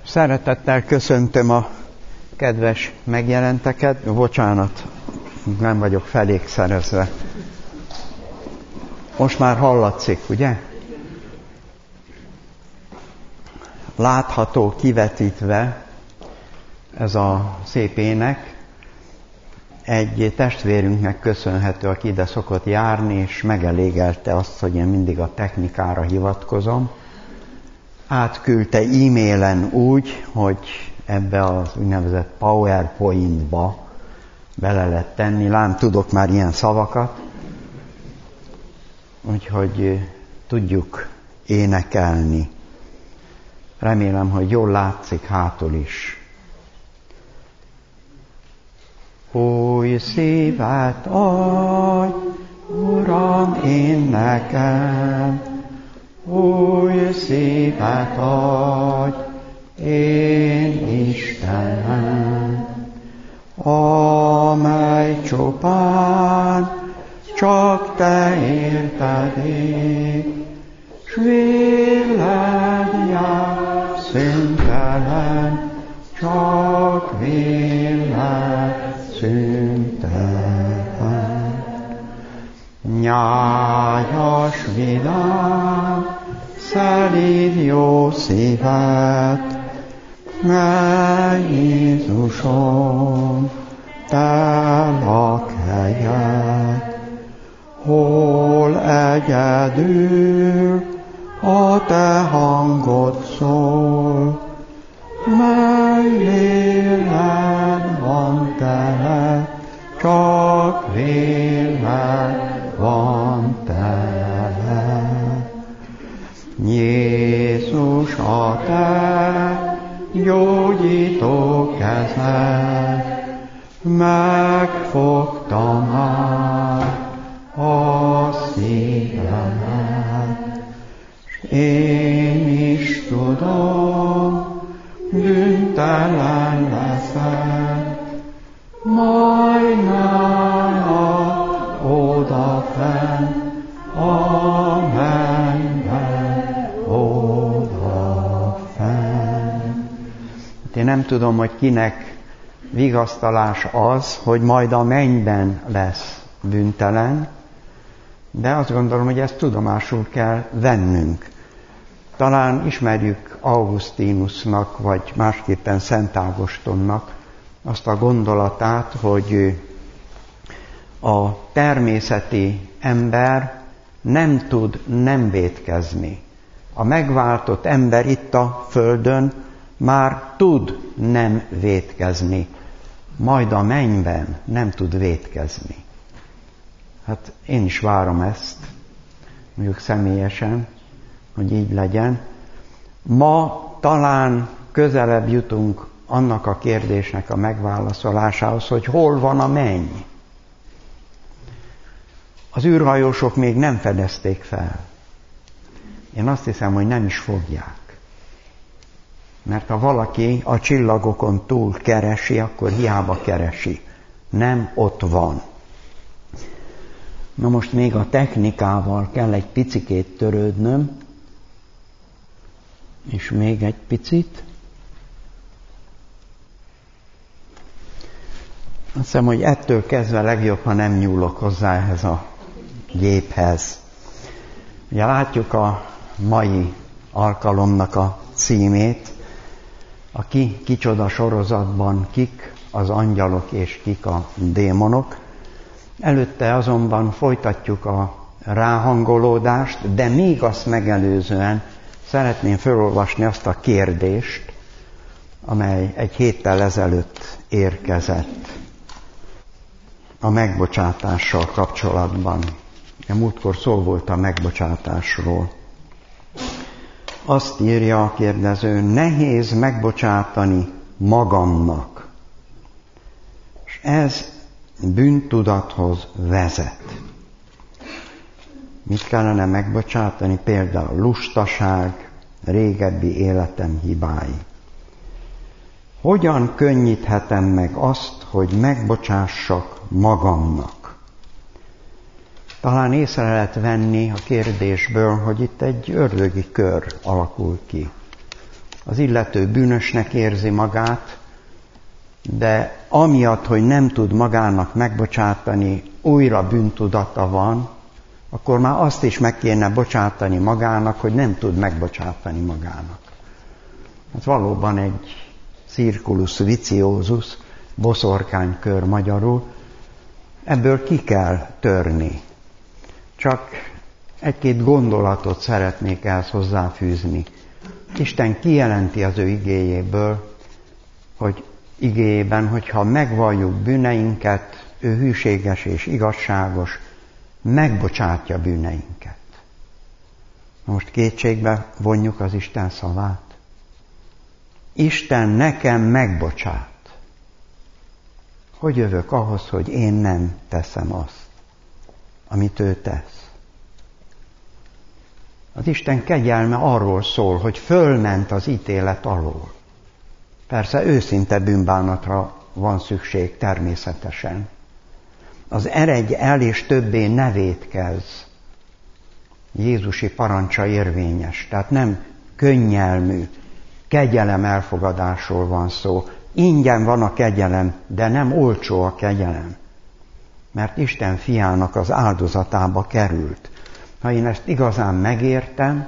Szeretettel köszöntöm a kedves megjelenteket. Bocsánat, nem vagyok felékszerezve. Most már hallatszik, ugye? Látható, kivetítve ez a szép ének. Egy testvérünknek köszönhető, aki ide szokott járni, és megelégelte azt, hogy én mindig a technikára hivatkozom. Átküldte e-mailen úgy, hogy ebbe az úgynevezett PowerPoint-ba bele lehet tenni. Lám tudok már ilyen szavakat, úgyhogy tudjuk énekelni. Remélem, hogy jól látszik hátul is. Új szívet adj, Uram, én nekem, új szívet adj, én Istenem, amely csupán csak te érted ég, s véled jár szüntelen, csak véled szüntelen. Nyájas vidám, szelíd jó szívet, mely Jézusom, te lakhelyed, hol egyedül a te hangod szól, mely léled van tele, csak véled van tele. Jézus, a te gyógyító kezed, megfogta már a szívemet, s én is tudom, bűntelen leszek, majd nálad odafenn, a mennyben odafenn. Én nem tudom, hogy kinek vigasztalás az, hogy majd a mennyben lesz bűntelen, de azt gondolom, hogy ezt tudomásul kell vennünk. Talán ismerjük Augustinusnak, vagy másképpen Szent Ágostonnak azt a gondolatát, hogy a természeti ember nem tud nem vétkezni. A megváltott ember itt a Földön már tud nem vétkezni, majd a mennyben nem tud vétkezni. Hát én is várom ezt, mondjuk személyesen, hogy így legyen. Ma talán közelebb jutunk annak a kérdésnek a megválaszolásához, hogy hol van a menny. Az űrhajósok még nem fedezték fel. Én azt hiszem, hogy nem is fogják. Mert ha valaki a csillagokon túl keresi, akkor hiába keresi. Nem ott van. Na most még a technikával kell egy picikét törődnöm, és még egy picit. Azt hiszem, hogy ettől kezdve legjobb, ha nem nyúlok hozzá ehhez a géphez. Ugye látjuk a mai alkalomnak a címét, a kicsoda sorozatban kik az angyalok és kik a démonok. Előtte azonban folytatjuk a ráhangolódást, de még azt megelőzően szeretném felolvasni azt a kérdést, amely egy héttel ezelőtt érkezett a megbocsátással kapcsolatban. Múltkor szó volt a megbocsátásról. Azt írja a kérdező, nehéz megbocsátani magamnak, és ez bűntudathoz vezet. Mit kellene megbocsátani? Például lustaság, régebbi életem hibái. Hogyan könnyíthetem meg azt, hogy megbocsássak magamnak? Talán észre lehet venni a kérdésből, hogy itt egy ördögi kör alakul ki. az illető bűnösnek érzi magát, de amiatt, hogy nem tud magának megbocsátani, újra bűntudata van, akkor már azt is meg kéne bocsátani magának, hogy nem tud megbocsátani magának. Ez valóban egy circulus viciosus, boszorkánykör magyarul, ebből ki kell törni. Csak egy-két gondolatot szeretnék ehhez hozzáfűzni. Isten kijelenti az ő igéjéből, hogyha megvalljuk bűneinket, ő hűséges és igazságos, megbocsátja bűneinket. Most kétségbe vonjuk az Isten szavát. Isten nekem megbocsát. Hogy jövök ahhoz, hogy én nem teszem azt, amit ő tesz? Az Isten kegyelme arról szól, hogy fölment az ítélet alól. Persze őszinte bűnbánatra van szükség természetesen. Az eredj el és többé ne vétkezz. Jézusi parancsa érvényes, tehát nem könnyelmű, kegyelem elfogadásról van szó. Ingyen van a kegyelem, de nem olcsó a kegyelem. Mert Isten fiának az áldozatába került. Ha én ezt igazán megértem,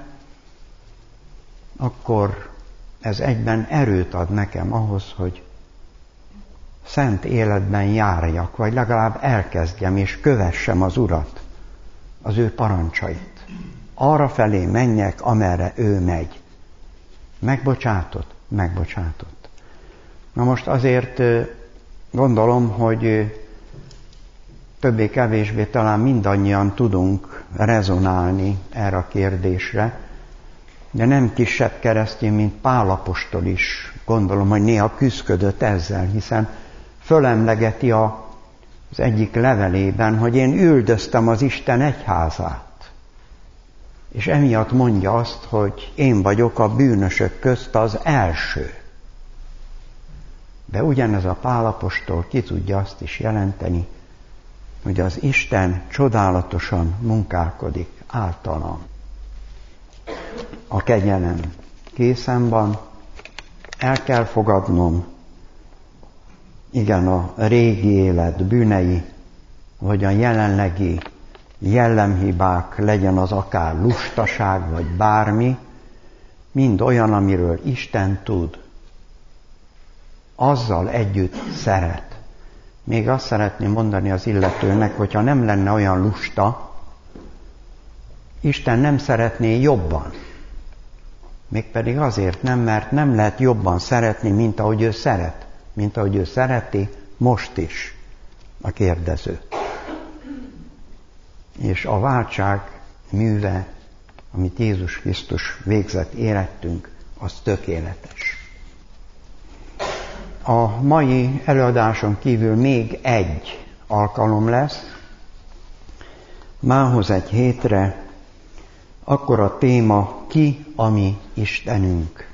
akkor ez egyben erőt ad nekem ahhoz, hogy szent életben járjak, vagy legalább elkezdjem és kövessem az Urat, az ő parancsait. Arra felé menjek, amerre ő megy. Megbocsátott? Megbocsátott. Na most azért gondolom, hogy többé-kevésbé talán mindannyian tudunk rezonálni erre a kérdésre, de nem kisebb keresztény, mint Pál apostol is, gondolom, hogy néha küszködött ezzel, hiszen fölemlegeti az egyik levelében, hogy én üldöztem az Isten egyházát. És emiatt mondja azt, hogy én vagyok a bűnösök közt az első. De ugyanez a Pál apostol ki tudja azt is jelenteni, hogy az Isten csodálatosan munkálkodik általam. A kegyelem készen van, el kell fogadnom, igen, a régi élet bűnei, vagy a jelenlegi jellemhibák, legyen az akár lustaság, vagy bármi, mind olyan, amiről Isten tud. Azzal együtt szeret. Még azt szeretném mondani az illetőnek, hogyha nem lenne olyan lusta, Isten nem szeretné jobban. Mégpedig azért nem, mert nem lehet jobban szeretni, mint ahogy ő szeret. Mint ahogy ő szereti most is a kérdező. És a váltság műve, amit Jézus Krisztus végzett érettünk, az tökéletes. A mai előadáson kívül még egy alkalom lesz, mához egy hétre, akkor a téma ki a mi Istenünk.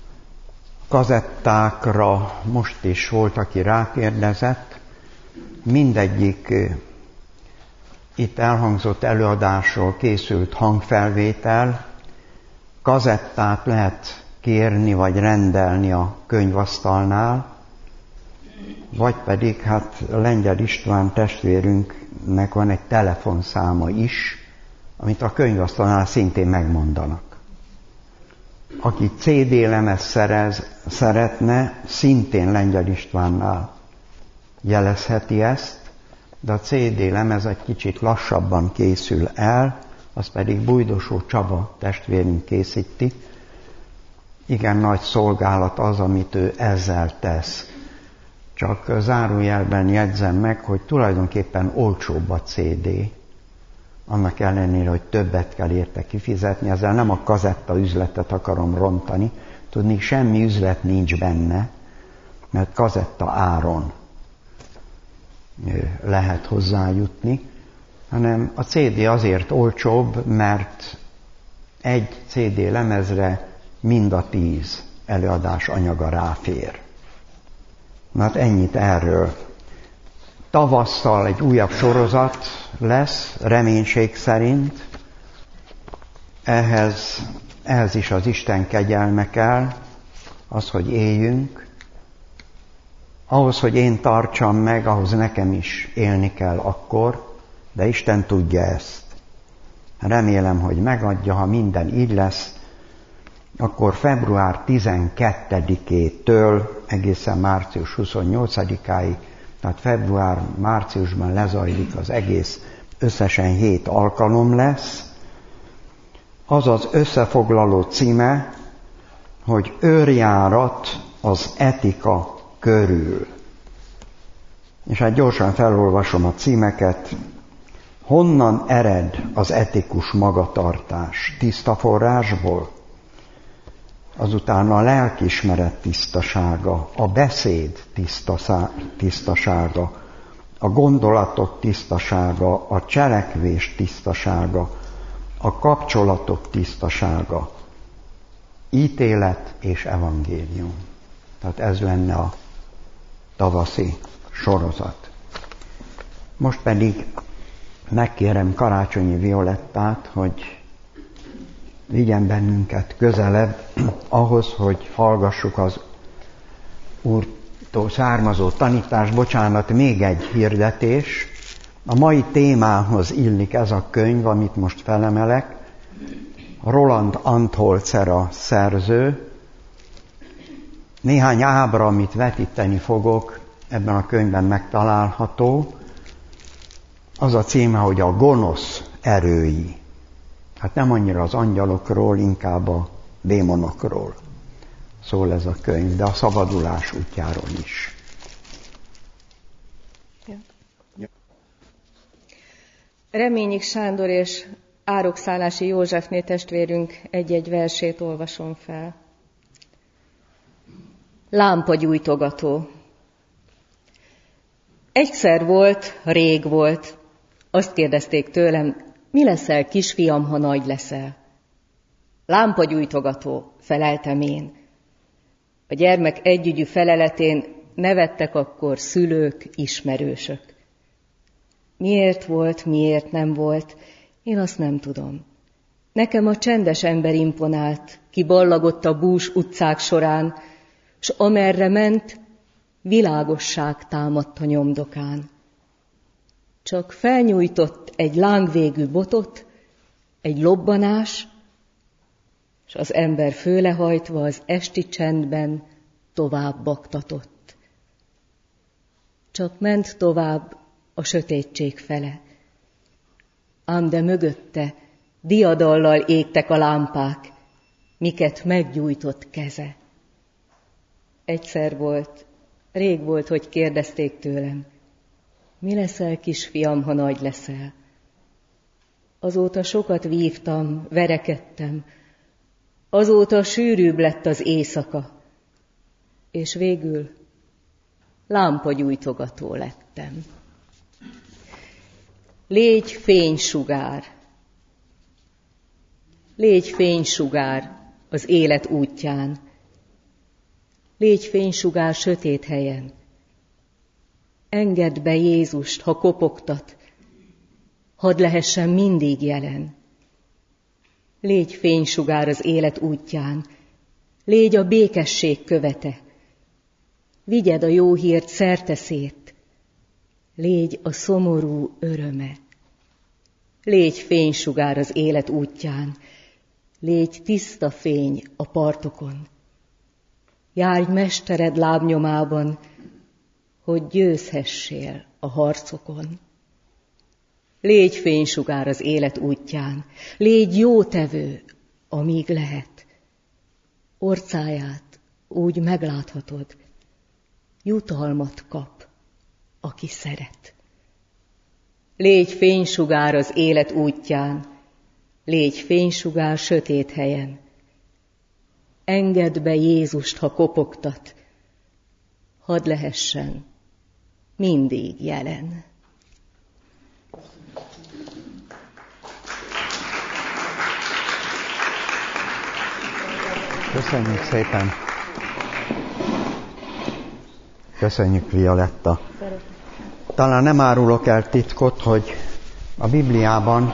Kazettákra most is volt, aki rákérdezett, mindegyik itt elhangzott előadásról készült hangfelvétel, kazettát lehet kérni vagy rendelni a könyvasztalnál, vagy pedig hát Lengyel István testvérünknek van egy telefonszáma is, amit a könyvasztalnál szintén megmondanak. Aki CD lemez szeretne, szintén Lengyel Istvánnál jelezheti ezt, de a CD lemez egy kicsit lassabban készül el, az pedig Bújdosó Csaba testvérünk készíti. Igen nagy szolgálat az, amit ő ezzel tesz. Csak zárójelben jegyzem meg, hogy tulajdonképpen olcsóbb a CD. Annak ellenére, hogy többet kell érte kifizetni, ezzel nem a kazetta üzletet akarom rontani. Tudni, semmi üzlet nincs benne, mert kazetta áron lehet hozzájutni, hanem a CD azért olcsóbb, mert egy CD lemezre mind a 10 előadás anyaga ráfér. Mert ennyit erről. Tavasszal egy újabb sorozat lesz, reménység szerint. Ehhez is az Isten kegyelme kell. az, hogy éljünk. Ahhoz, hogy én tartsam meg, ahhoz nekem is élni kell akkor, de Isten tudja ezt. Remélem, hogy megadja, ha minden így lesz, akkor február 12-től egészen március 28-áig, tehát február-márciusban lezajlik az egész, összesen 7 alkalom lesz. Az az összefoglaló címe, hogy őrjárat az etika körül. És hát gyorsan felolvasom a címeket. Honnan ered az etikus magatartás? Tiszta forrásból? Azután a lelkiismeret tisztasága, a beszéd tisztasága, a gondolatok tisztasága, a cselekvés tisztasága, a kapcsolatok tisztasága, ítélet és evangélium. Tehát ez lenne a tavaszi sorozat. Most pedig megkérem Karácsonyi Violettát, hogy vigyen bennünket közelebb ahhoz, hogy hallgassuk az Úrtól származó tanítást. Bocsánat, még egy hirdetés. A mai témához illik ez a könyv, amit most felemelek. Roland Antholzer a szerző. Néhány ábra, amit vetíteni fogok, ebben a könyvben megtalálható. Az a címe, hogy a gonosz erői. Hát nem annyira az angyalokról, inkább a démonokról szól ez a könyv, de a szabadulás útjáról is. Reményik Sándor és Árokszállási Józsefné testvérünk egy-egy versét olvasom fel. Lámpagyújtogató. Egyszer volt, rég volt. Azt kérdezték tőlem, mi leszel, kisfiam, ha nagy leszel? Lámpagyújtogató, feleltem én. A gyermek együgyű feleletén nevettek akkor szülők, ismerősök. Miért volt, miért nem volt, én azt nem tudom. Nekem a csendes ember imponált, ki ballagott a bús utcák során, s amerre ment, világosság támadt a nyomdokán. Csak felnyújtott egy lángvégű botot, egy lobbanás, s az ember főlehajtva az esti csendben tovább baktatott. Csak ment tovább a sötétség fele, ám de mögötte diadallal égtek a lámpák, miket meggyújtott keze. Egyszer volt, rég volt, hogy kérdezték tőlem, mi leszel, kisfiam, ha nagy leszel? Azóta sokat vívtam, verekedtem, azóta sűrűbb lett az éjszaka, és végül lámpagyújtogató lettem. Légy fénysugár, légy fénysugár az élet útján, légy fénysugár sötét helyen, engedd be Jézust, ha kopogtat, hadd lehessen mindig jelen. Légy fénysugár az élet útján, légy a békesség követe, vigyed a jó hírt szerteszét, légy a szomorú öröme. Légy fénysugár az élet útján, légy tiszta fény a partokon. Járj mestered lábnyomában, hogy győzhessél a harcokon. Légy fénysugár az élet útján, légy jótevő, amíg lehet. Orcáját úgy megláthatod, jutalmat kap, aki szeret. Légy fénysugár az élet útján, légy fénysugár sötét helyen. Engedd be Jézust, ha kopogtat, hadd lehessen mindig jelen. Köszönjük szépen! Köszönjük, Violetta! Talán nem árulok el titkot, hogy a Bibliában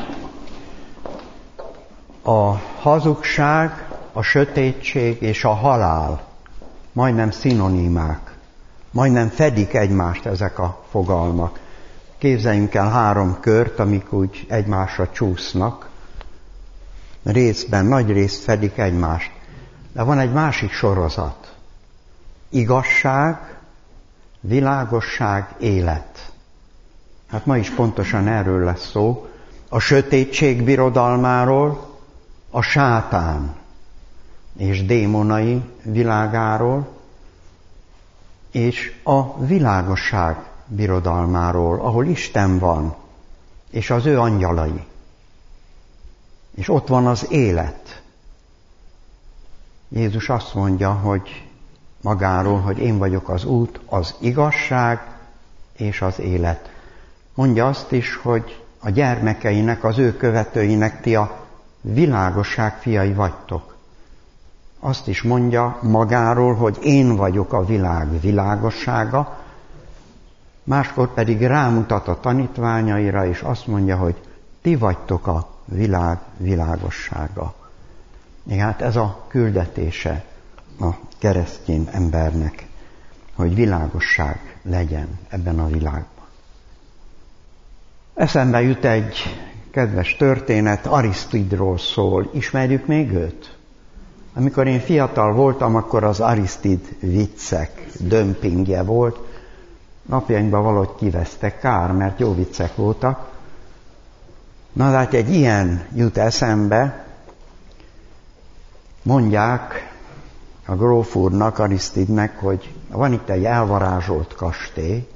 a hazugság, a sötétség és a halál majdnem szinonimák, majdnem fedik egymást ezek a fogalmak. Képzeljünk el 3 kört, amik úgy egymásra csúsznak, részben, nagy részt fedik egymást. De van egy másik sorozat. Igazság, világosság, élet. Hát ma is pontosan erről lesz szó. A sötétség birodalmáról, a sátán és démonai világáról, és a világosság birodalmáról, ahol Isten van, és az ő angyalai. És ott van az élet. Jézus azt mondja, hogy magáról, hogy én vagyok az út, az igazság és az élet. Mondja azt is, hogy a gyermekeinek, az ő követőinek ti a világosság fiai vagytok. Azt is mondja magáról, hogy én vagyok a világ világossága, máskor pedig rámutat a tanítványaira, és azt mondja, hogy ti vagytok a világ világossága. Hát ez a küldetése a keresztény embernek, hogy világosság legyen ebben a világban. Eszembe jut egy kedves történet, Arisztidról szól. Ismerjük még őt? Amikor én fiatal voltam, akkor az Arisztid viccek dömpingje volt. Napjainkban valahogy kivesztek, kár, mert jó viccek voltak. Na, hát egy ilyen jut eszembe, mondják a gróf úrnak, Arisztidnek, hogy van itt egy elvarázsolt kastély,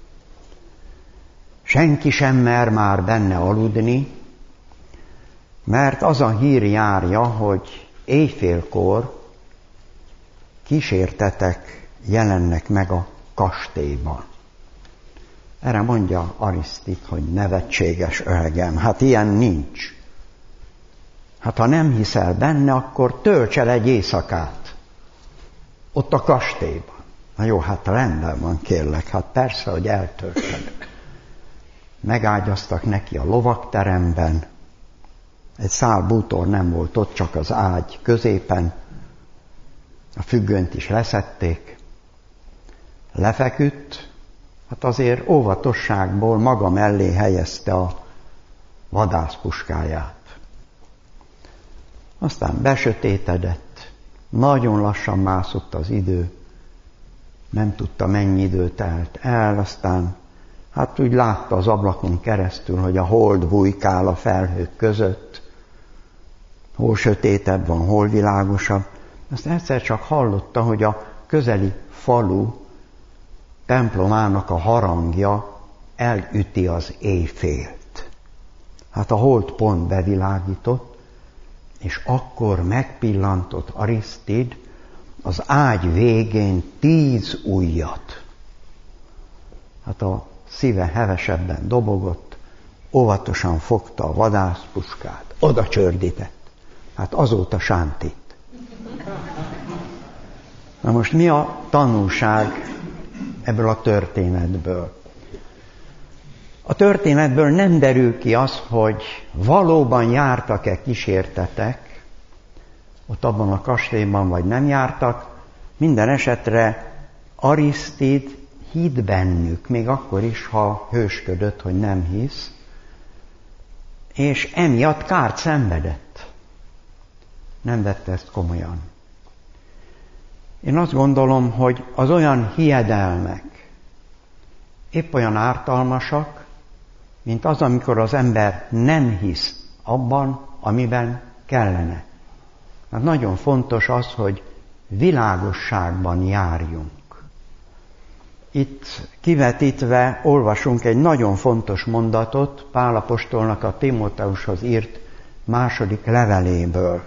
senki sem mer már benne aludni, mert az a hír járja, hogy éjfélkor kísértetek jelennek meg a kastélyban. Erre mondja Arisztid, hogy nevetséges öregem, hát ilyen nincs. Hát ha nem hiszel benne, akkor tölts el egy éjszakát ott a kastélyban. Na jó, hát rendben van, kérlek, hát persze, hogy eltöltsed. Megágyaztak neki a lovakteremben, egy szál bútor nem volt ott, csak az ágy középen, a függönyt is leszették, lefeküdt, hát azért óvatosságból maga mellé helyezte a vadászpuskáját. Aztán besötétedett, nagyon lassan mászott az idő, nem tudta mennyi idő telt el, aztán hát úgy látta az ablakon keresztül, hogy a hold bujkál a felhők között, hol sötétebb van, hol világosabb. Aztán egyszer csak hallotta, hogy a közeli falu templomának a harangja elüti az éjfélt. Hát a hold pont bevilágított, és akkor megpillantott Arisztid az ágy végén 10 ujjat. Hát a szíve hevesebben dobogott, óvatosan fogta a vadászpuskát, oda csördített. Hát azóta sántít. Na most mi a tanulság ebből a történetből? A történetből nem derül ki az, hogy valóban jártak-e kísértetek, ott abban a kastélyban, vagy nem jártak. Minden esetre Arisztid hitt bennük, még akkor is, ha hősködött, hogy nem hisz, és emiatt kárt szenvedett. Nem vette ezt komolyan. Én azt gondolom, hogy az olyan hiedelmek épp olyan ártalmasak, mint az, amikor az ember nem hisz abban, amiben kellene. Hát nagyon fontos az, hogy világosságban járjunk. Itt kivetítve olvasunk egy nagyon fontos mondatot Pál apostolnak a Timóteushoz írt második leveléből.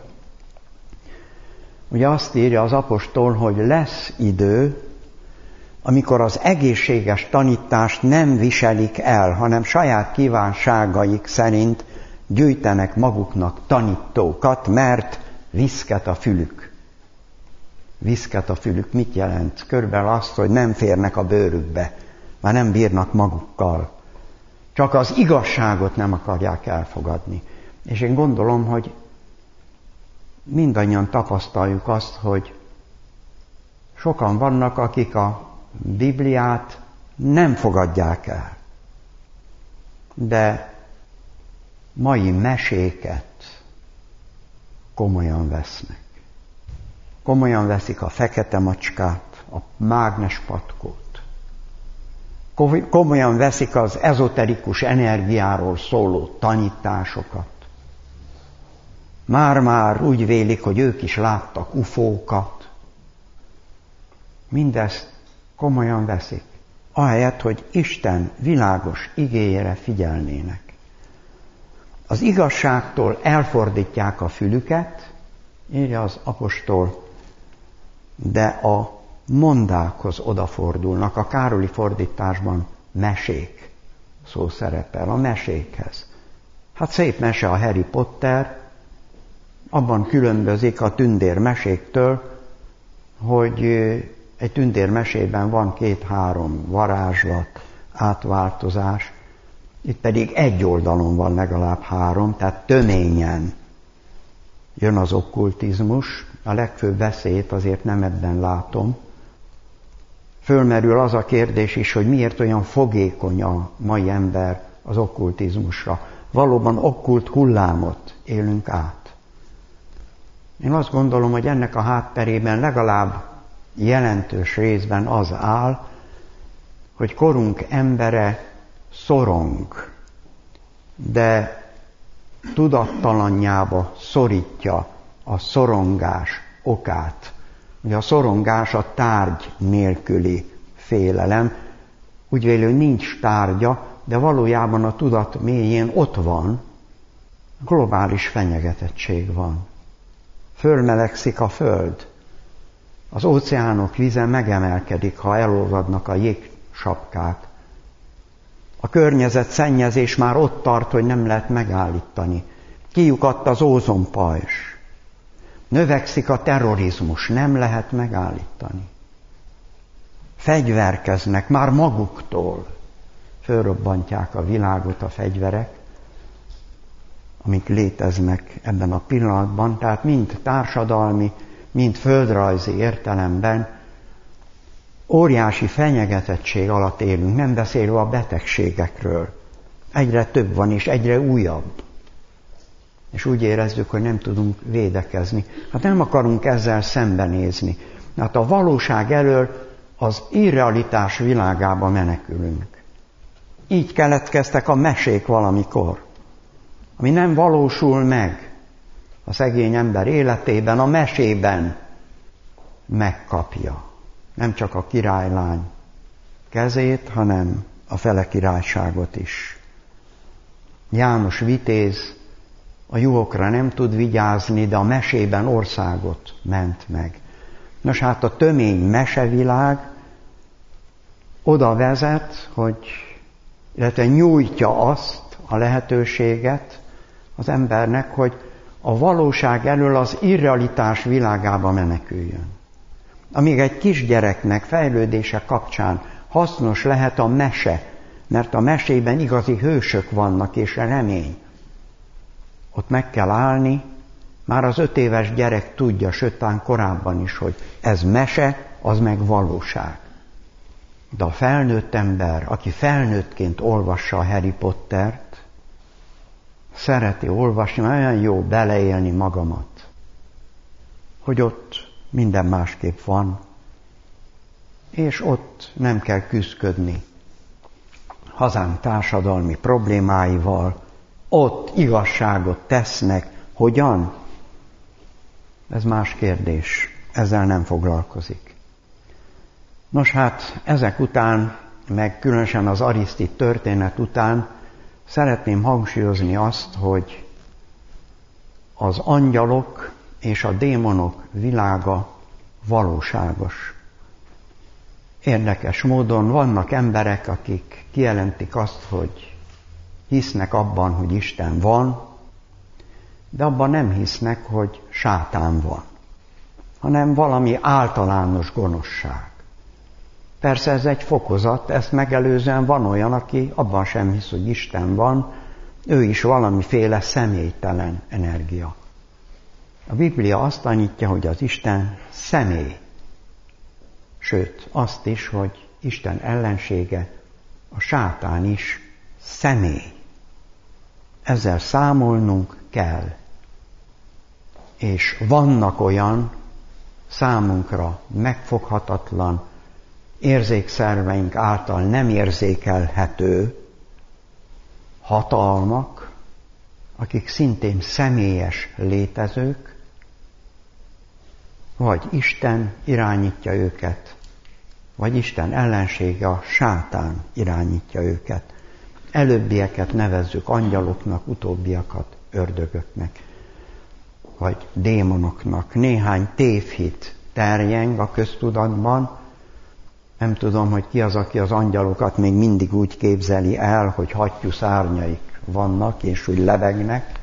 Ugye azt írja az apostol, hogy lesz idő, amikor az egészséges tanítást nem viselik el, hanem saját kívánságaik szerint gyűjtenek maguknak tanítókat, mert viszket a fülük. Viszket a fülük mit jelent? Körülbelül azt, hogy nem férnek a bőrükbe, már nem bírnak magukkal. Csak az igazságot nem akarják elfogadni. És én gondolom, hogy mindannyian tapasztaljuk azt, hogy Sokan vannak, akik a Bibliát nem fogadják el, de mai meséket komolyan vesznek. Komolyan veszik a fekete macskát, a mágnespatkót. Komolyan veszik az ezoterikus energiáról szóló tanításokat. Már-már úgy vélik, hogy ők is láttak ufókat. Mindezt komolyan veszik, ahelyett, hogy Isten világos igéjére figyelnének. Az igazságtól elfordítják a fülüket, írja az apostol, de a mondákhoz odafordulnak. A Károli fordításban mesék szó szerepel, a mesékhez. Hát szép mese a Harry Potter, abban különbözik a tündérmeséktől, hogy egy tündérmesében van 2-3 varázslat, átváltozás, itt pedig egy oldalon van legalább 3, tehát töményen jön az okkultizmus. A legfőbb veszélyt azért nem ebben látom. Fölmerül az a kérdés is, hogy miért olyan fogékony a mai ember az okkultizmusra. Valóban okkult hullámot élünk át. Én azt gondolom, hogy ennek a hátterében legalább jelentős részben az áll, hogy korunk embere szorong, de tudattalanjába szorítja a szorongás okát. Ugye a szorongás a tárgy nélküli félelem. Úgy véli, hogy nincs tárgya, de valójában a tudat mélyén ott van. Globális fenyegetettség van. Fölmelegszik a föld. Az óceánok vize megemelkedik, ha elolvadnak a jégsapkák. A környezetszennyezés már ott tart, hogy nem lehet megállítani. Kiukadt az ózonpajzs. Növekszik a terrorizmus, nem lehet megállítani. Fegyverkeznek már maguktól. Fölrobbantják a világot a fegyverek, amik léteznek ebben a pillanatban, tehát mind társadalmi, mind földrajzi értelemben óriási fenyegetettség alatt élünk, nem beszélve a betegségekről. Egyre több van, és egyre újabb. És úgy érezzük, hogy nem tudunk védekezni. Hát nem akarunk ezzel szembenézni. Hát a valóság elől az irrealitás világába menekülünk. Így keletkeztek a mesék valamikor. Ami nem valósul meg a szegény ember életében, a mesében megkapja. Nem csak a királylány kezét, hanem a fele királyságot is. János vitéz a juhokra nem tud vigyázni, de a mesében országot ment meg. Nos hát a tömény mesevilág oda vezet, illetve nyújtja azt a lehetőséget az embernek, hogy a valóság elől az irrealitás világába meneküljön. Amíg egy kisgyereknek fejlődése kapcsán hasznos lehet a mese, mert a mesében igazi hősök vannak és remény. Ott meg kell állni, már az 5 éves gyerek tudja, sőt talán korábban is, hogy ez mese, az meg valóság. De a felnőtt ember, aki felnőttként olvassa a Harry Pottert, szereti olvasni, olyan jó beleélni magamat, hogy ott minden másképp van, és ott nem kell küszködni hazánk társadalmi problémáival, ott igazságot tesznek. Hogyan? Ez más kérdés, ezzel nem foglalkozik. Nos hát, ezek után, meg különösen az Arisztid történet után szeretném hangsúlyozni azt, hogy az angyalok és a démonok világa valóságos. Érdekes módon vannak emberek, akik kijelentik azt, hogy hisznek abban, hogy Isten van, de abban nem hisznek, hogy sátán van, hanem valami általános gonoszság. Persze ez egy fokozat, ezt megelőzően van olyan, aki abban sem hisz, hogy Isten van, ő is valamiféle személytelen energia. A Biblia azt tanítja, hogy az Isten személy. sőt azt is, hogy Isten ellensége, a sátán is személy. Ezzel számolnunk kell. És vannak olyan számunkra megfoghatatlan, érzékszerveink által nem érzékelhető hatalmak, akik szintén személyes létezők, vagy Isten irányítja őket, vagy Isten ellensége, a sátán irányítja őket. Előbbieket nevezzük angyaloknak, utóbbiakat ördögöknek, vagy démonoknak. Néhány tévhit terjeng a köztudatban. Nem tudom, hogy ki az, aki az angyalokat még mindig úgy képzeli el, hogy hattyú szárnyaik vannak, és úgy lebegnek.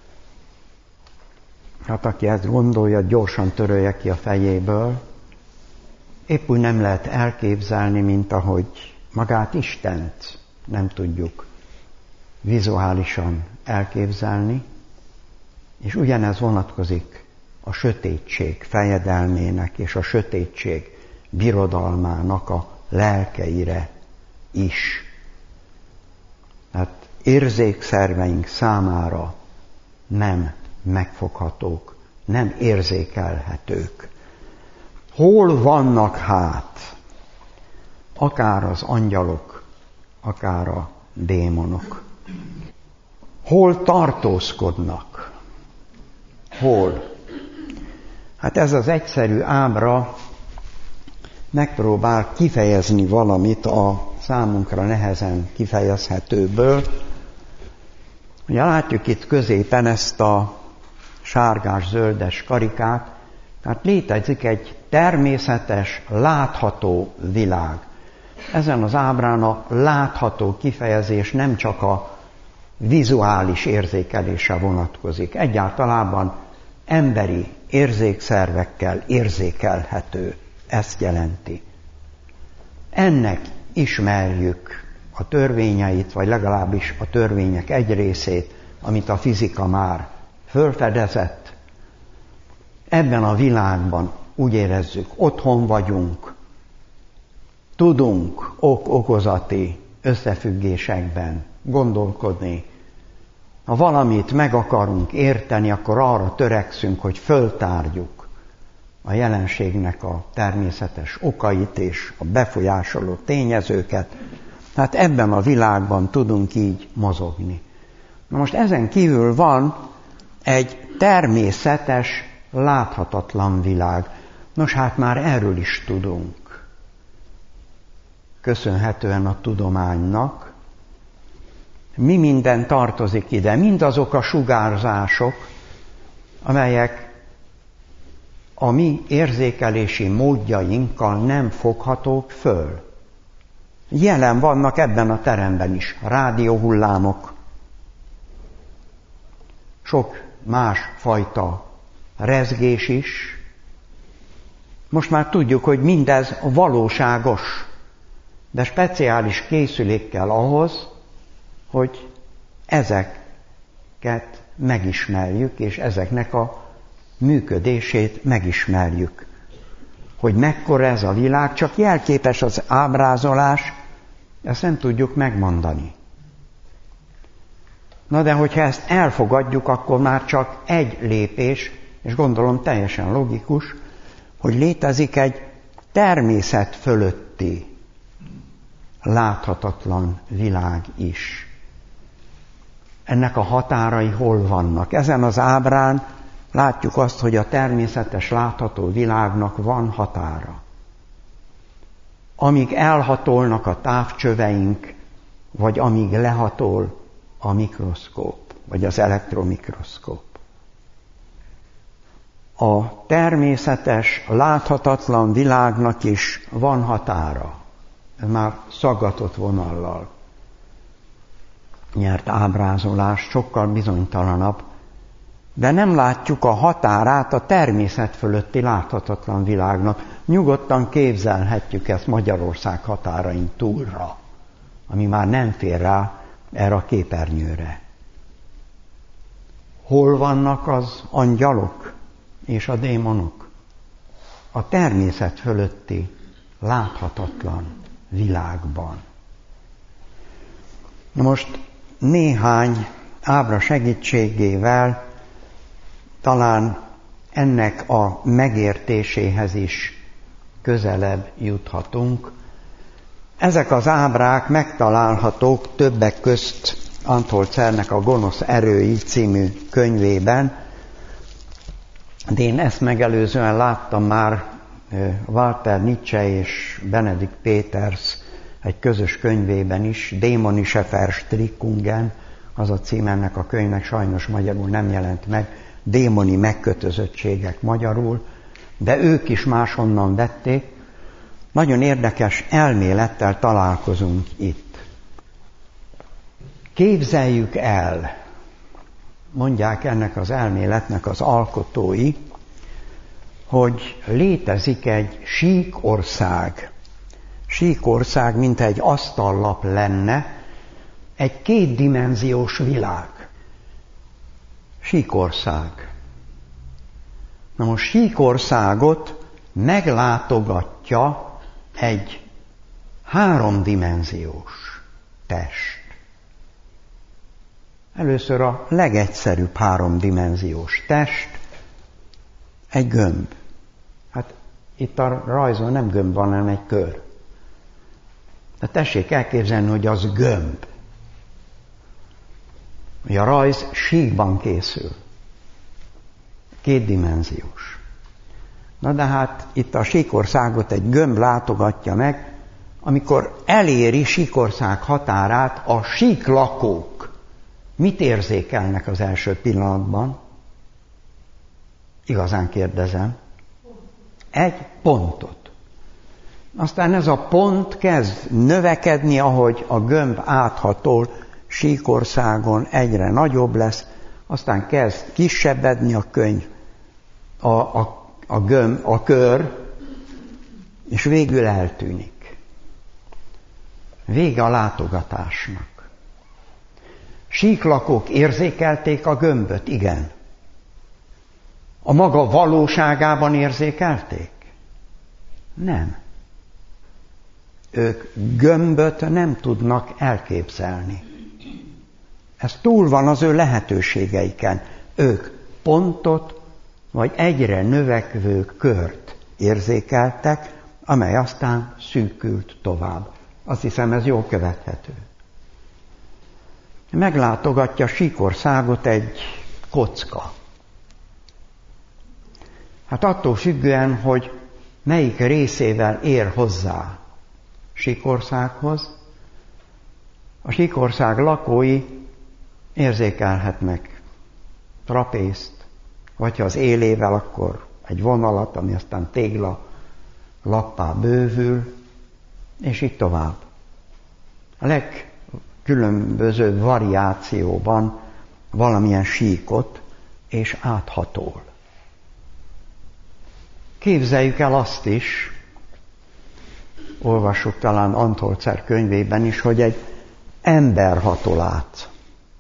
Hát aki ezt gondolja, gyorsan törölje ki a fejéből. Épp úgy nem lehet elképzelni, mint ahogy magát Istent nem tudjuk vizuálisan elképzelni, és ugyanez vonatkozik a sötétség fejedelmének és a sötétség birodalmának a lelkeire is. Tehát érzékszerveink számára nem megfoghatók, nem érzékelhetők. Hol vannak hát akár az angyalok, akár a démonok? Hol tartózkodnak? Hol? Hát ez az egyszerű ábra megpróbál kifejezni valamit a számunkra nehezen kifejezhetőből. Ugye látjuk itt középen ezt a sárgás-zöldes karikát, tehát létezik egy természetes, látható világ. Ezen az ábrán a látható kifejezés nem csak a vizuális érzékelésre vonatkozik. Egyáltalában emberi érzékszervekkel érzékelhető. Ezt jelenti. Ennek ismerjük a törvényeit, vagy legalábbis a törvények egy részét, amit a fizika már fölfedezett. Ebben a világban úgy érezzük, otthon vagyunk, tudunk ok-okozati összefüggésekben gondolkodni. Ha valamit meg akarunk érteni, akkor arra törekszünk, hogy föltárjuk a jelenségnek a természetes okait és a befolyásoló tényezőket. Tehát ebben a világban tudunk így mozogni. Na most ezen kívül van egy természetes, láthatatlan világ. Nos, hát már erről is tudunk. Köszönhetően a tudománynak. Mi minden tartozik ide? Mindazok a sugárzások, amelyek a mi érzékelési módjainkkal nem foghatók föl. Jelen vannak ebben a teremben is rádióhullámok, sok más fajta rezgés is. Most már tudjuk, hogy mindez valóságos, de speciális készülék kell ahhoz, hogy ezeket megismerjük, és ezeknek a működését megismerjük. Hogy mekkora ez a világ, csak jelképes az ábrázolás, ezt nem tudjuk megmondani. Na de hogyha ezt elfogadjuk, akkor már csak egy lépés, és gondolom teljesen logikus, hogy létezik egy természet fölötti, láthatatlan világ is. Ennek a határai hol vannak? Ezen az ábrán látjuk azt, hogy a természetes, látható világnak van határa. Amíg elhatolnak a távcsöveink, vagy amíg lehatol a mikroszkóp, vagy az elektromikroszkóp. A természetes, láthatatlan világnak is van határa. Ez már szaggatott vonallal nyert ábrázolás, sokkal bizonytalanabb, de nem látjuk a határát a természet fölötti láthatatlan világnak. Nyugodtan képzelhetjük ezt Magyarország határain túlra, ami már nem fér rá erre a képernyőre. Hol vannak az angyalok és a démonok? A természet fölötti láthatatlan világban. Na most néhány ábra segítségével talán ennek a megértéséhez is közelebb juthatunk. Ezek az ábrák megtalálhatók többek közt Anatol Zernek a Gonosz erői című könyvében, de én ezt megelőzően láttam már Walter Nietzsche és Benedikt Peters egy közös könyvében is, Dämonische Verstrickungen, az a cím ennek a könyvnek, sajnos magyarul nem jelent meg, démoni megkötözöttségek magyarul, de ők is máshonnan vették. Nagyon érdekes elmélettel találkozunk itt. Képzeljük el, mondják ennek az elméletnek az alkotói, hogy létezik egy sík ország. Sík ország, mint egy asztallap lenne, egy kétdimenziós világ. Síkország. Na most Síkországot meglátogatja egy háromdimenziós test. Először a legegyszerűbb háromdimenziós test, egy gömb. Hát itt a rajzon nem gömb van, hanem egy kör. De tessék elképzelni, hogy az gömb. A rajz síkban készül. Kétdimenziós. Na de hát itt a Síkországot egy gömb látogatja meg, amikor eléri Síkország határát, a síklakók mit érzékelnek az első pillanatban? Igazán kérdezem. Egy pontot. Aztán ez a pont kezd növekedni, ahogy a gömb áthatol Síkországon, egyre nagyobb lesz, aztán kezd kisebbedni a könyv, a kör, és végül eltűnik. Vége a látogatásnak. Síklakók érzékelték a gömböt? Igen. A maga valóságában érzékelték? Nem. Ők gömböt nem tudnak elképzelni. Ez túl van az ő lehetőségeiken. Ők pontot, vagy egyre növekvő kört érzékeltek, amely aztán szűkült tovább. Azt hiszem, ez jól követhető. Meglátogatja Síkországot egy kocka. Hát attól függően, hogy melyik részével ér hozzá Síkországhoz, a Síkország lakói érzékelhetnek trapészt, vagy ha az élével, akkor egy vonalat, ami aztán tégla lappá bővül, és így tovább. A legkülönbözőbb variációban valamilyen síkot és áthatol. Képzeljük el azt is, olvassuk talán Anatol Zer könyvében is, hogy egy ember hatol át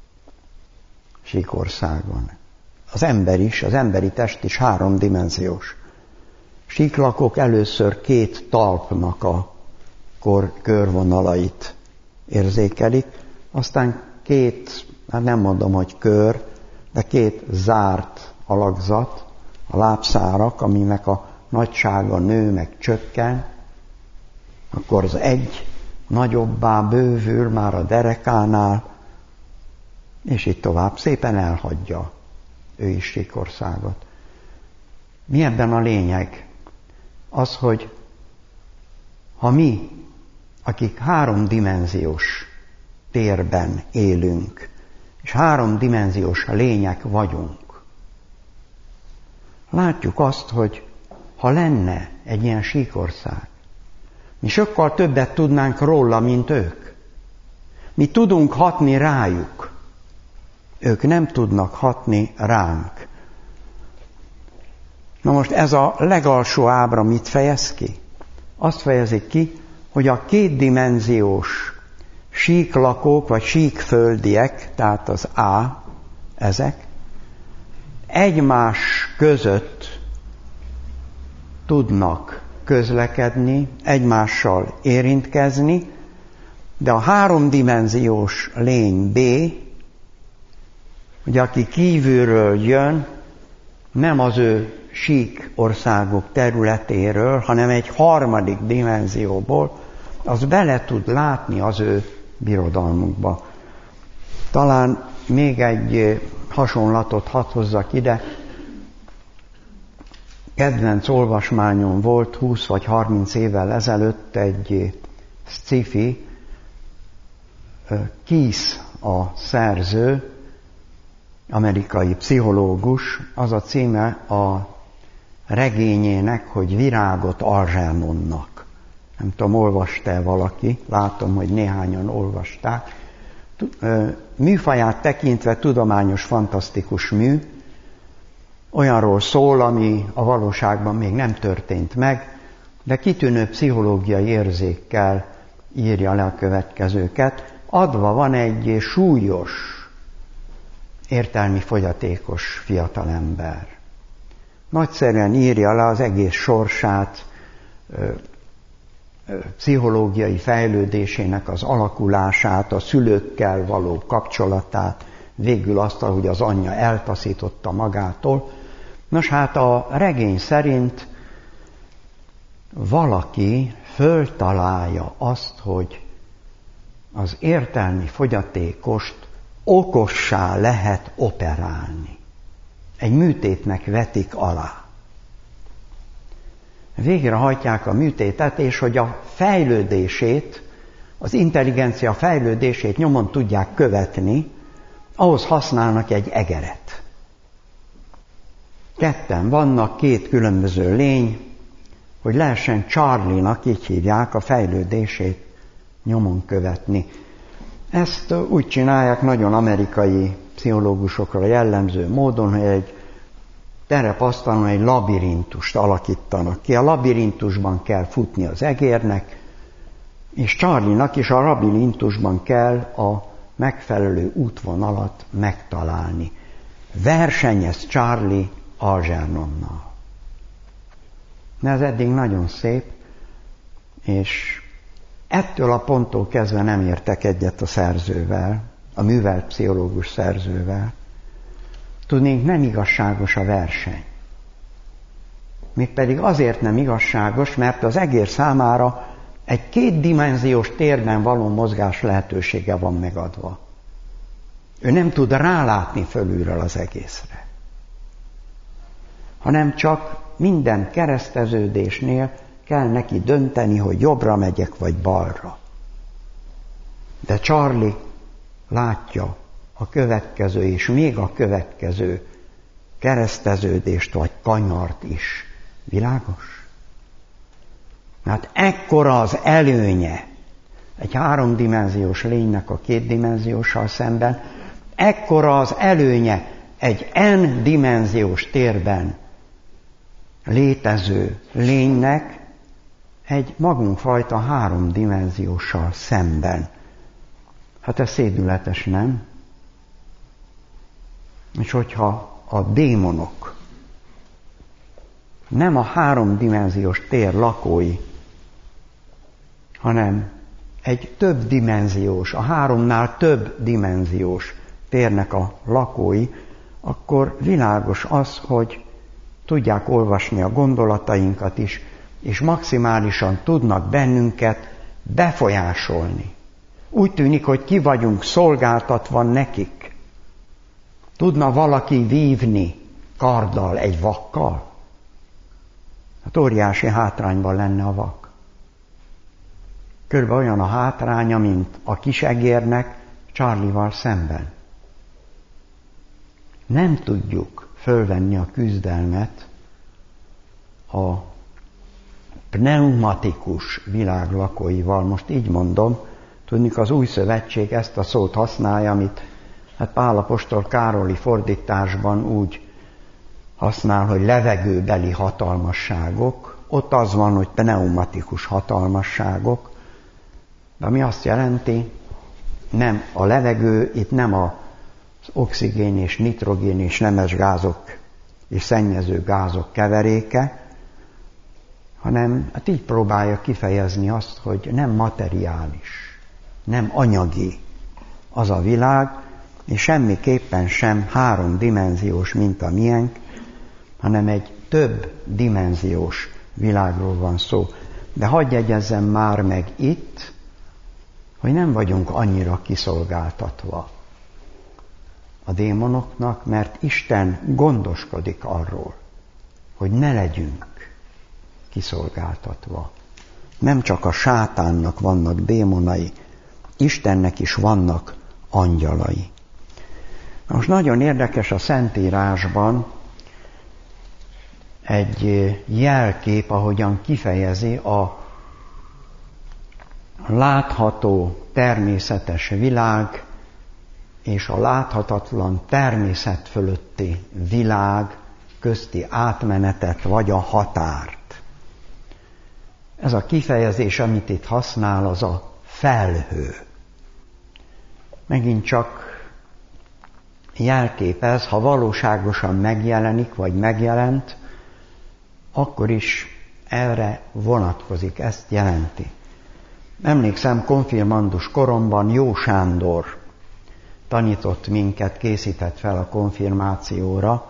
Síkországon. Az ember is, az emberi test is háromdimenziós. Síklakók először két talpnak a körvonalait érzékelik, aztán két, hát nem mondom, hogy kör, de két zárt alakzat, a lábszárak, aminek a nagysága nő meg csökken, akkor az egy nagyobbá bővül már a derekánál, és így tovább szépen elhagyja ő is Síkországot. Mi ebben a lényeg? Az, hogy ha mi, akik háromdimenziós térben élünk, és háromdimenziós lények vagyunk, látjuk azt, hogy ha lenne egy ilyen Síkország, mi sokkal többet tudnánk róla, mint ők. Mi tudunk hatni rájuk. Ők nem tudnak hatni ránk. Na most ez a legalsó ábra mit fejez ki? Azt fejezi ki, hogy a kétdimenziós síklakók, vagy síkföldiek, tehát az A, ezek, egymás között tudnak közlekedni, egymással érintkezni, de a háromdimenziós lény B, ugye aki kívülről jön, nem az ő sík országok területéről, hanem egy harmadik dimenzióból, az bele tud látni az ő birodalmukba. Talán még egy hasonlatot hadd hozzak ide. Kedvenc olvasmányom volt 20 vagy 30 évvel ezelőtt egy sci-fi, Keyes a szerző, amerikai pszichológus, az a címe a regényének, hogy Virágot Algernonnak. Nem tudom, olvasta-e valaki, látom, hogy néhányan olvasták. Műfaját tekintve tudományos, fantasztikus mű, olyanról szól, ami a valóságban még nem történt meg, de kitűnő pszichológiai érzékkel írja le a következőket. Adva van egy súlyos, értelmi fogyatékos fiatalember. Nagyszerűen írja le az egész sorsát, pszichológiai fejlődésének az alakulását, a szülőkkel való kapcsolatát, végül azt, hogy az anyja eltaszította magától. Nos, hát a regény szerint valaki föltalálja azt, hogy az értelmi fogyatékost okossá lehet operálni. Egy műtétnek vetik alá. Végrehajtják a műtétet, és hogy a fejlődését, az intelligencia fejlődését nyomon tudják követni, ahhoz használnak egy egeret. Ketten vannak, két különböző lény, hogy lehessen Charlie-nak, így hívják, a fejlődését nyomon követni. Ezt úgy csinálják nagyon amerikai pszichológusokra jellemző módon, hogy egy terepasztalon egy labirintust alakítanak ki. A labirintusban kell futni az egérnek, és Charlie-nak is a labirintusban kell a megfelelő útvonalat megtalálni. Versenyez Charlie Algernonnal. Ez eddig nagyon szép, és ettől a ponttól kezdve nem értek egyet a szerzővel, a művelt pszichológus szerzővel. Tudnénk, nem igazságos a verseny. Mégpedig azért nem igazságos, mert az egér számára egy kétdimenziós térben való mozgás lehetősége van megadva. Ő nem tud rálátni fölülről az egészre, hanem csak minden kereszteződésnél kell neki dönteni, hogy jobbra megyek, vagy balra. De Charlie látja a következő, és még a következő kereszteződést, vagy kanyart is. Világos? Hát ekkora az előnye egy háromdimenziós lénynek a kétdimenzióssal szemben, ekkora az előnye egy n-dimenziós térben létező lénynek egy magunkfajta háromdimenzióssal szemben. Hát ez szédületes, nem? És hogyha a démonok nem a háromdimenziós tér lakói, hanem egy többdimenziós, a háromnál több dimenziós térnek a lakói, akkor világos az, hogy tudják olvasni a gondolatainkat is, és maximálisan tudnak bennünket befolyásolni. Úgy tűnik, hogy ki vagyunk szolgáltatva nekik. Tudna valaki vívni karddal egy vakkal? Hát óriási hátrányban lenne a vak. Körülbelül olyan a hátránya, mint a kis egérnek Charlie-val szemben. Nem tudjuk fölvenni a küzdelmet a pneumatikus világ lakóival. Most így mondom, tudjuk, az Új Szövetség ezt a szót használja, amit hát Pál apostol Károli fordításban úgy használ, hogy levegőbeli hatalmasságok. Ott az van, hogy pneumatikus hatalmasságok, de ami azt jelenti, nem a levegő, itt nem az oxigén és nitrogén és nemes gázok és szennyező gázok keveréke, hanem hát így próbálja kifejezni azt, hogy nem materiális, nem anyagi az a világ, és semmiképpen sem 3 dimenziós, mint a miénk, hanem egy több dimenziós világról van szó. De hadd jegyezzem már meg itt, hogy nem vagyunk annyira kiszolgáltatva a démonoknak, mert Isten gondoskodik arról, hogy ne legyünk kiszolgáltatva. Nem csak a sátánnak vannak démonai, Istennek is vannak angyalai. Most nagyon érdekes a Szentírásban egy jelkép, ahogyan kifejezi a látható természetes világ és a láthatatlan természet fölötti világ közti átmenetet vagy a határt. Ez a kifejezés, amit itt használ, az a felhő. Megint csak jelkép ez, ha valóságosan megjelenik, vagy megjelent, akkor is erre vonatkozik, ezt jelenti. Emlékszem, konfirmandus koromban Jó Sándor tanított minket, készített fel a konfirmációra.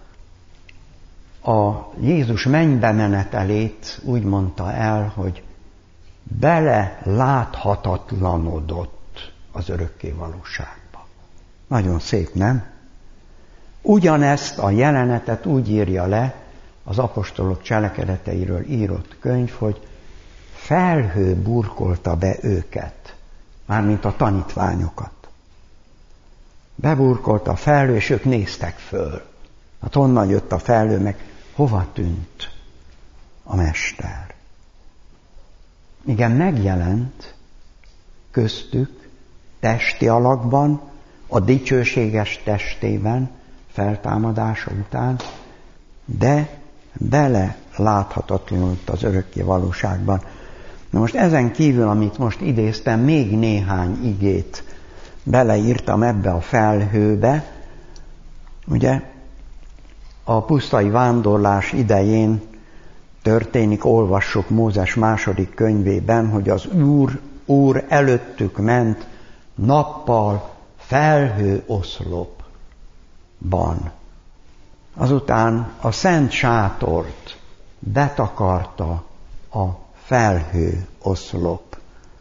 A Jézus mennybe menetelét úgy mondta el, hogy bele láthatatlanodott az örökké valóságba. Nagyon szép, nem? Ugyanezt a jelenetet úgy írja le az apostolok cselekedeteiről írott könyv, hogy felhő burkolta be őket, mármint a tanítványokat. Beburkolta a felhő, és ők néztek föl. Hát honnan jött a felhő, meg hova tűnt a mester? Igen, megjelent köztük testi alakban, a dicsőséges testében, feltámadása után, de bele láthatatlanult az örökké valóságban. Na most ezen kívül, amit most idéztem, még néhány igét beleírtam ebbe a felhőbe. Ugye a pusztai vándorlás idején történik, olvassuk Mózes 2. könyvében, hogy az Úr előttük ment nappal felhő oszlopban. Azután a szent sátort betakarta a felhő oszlop.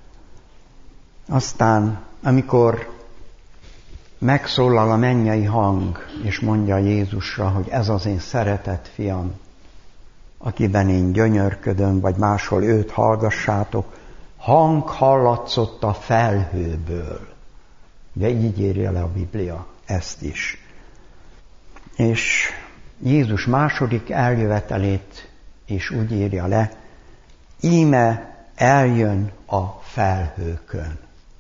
Aztán, amikor megszólal a mennyei hang, és mondja Jézusra, hogy ez az én szeretett fiam, akiben én gyönyörködöm, vagy máshol őt hallgassátok, hang hallatszott a felhőből. Ugye így írja le a Biblia ezt is. És Jézus második eljövetelét is úgy írja le, íme eljön a felhőkön.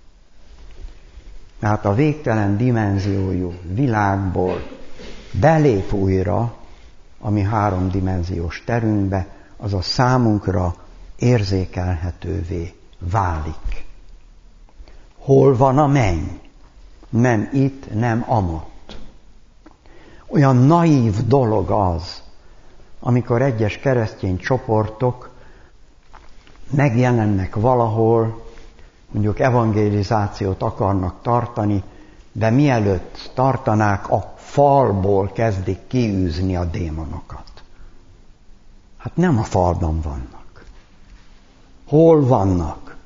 Tehát a végtelen dimenziójú világból belép újra a mi 3-dimenziós terünkbe, az a számunkra érzékelhetővé válik. Hol van a menny? Nem itt, nem amott. Olyan naív dolog az, amikor egyes keresztény csoportok megjelennek valahol, mondjuk evangelizációt akarnak tartani, de mielőtt tartanák, a falból kezdik kiűzni a démonokat. Hát nem a falban vannak. Hol vannak?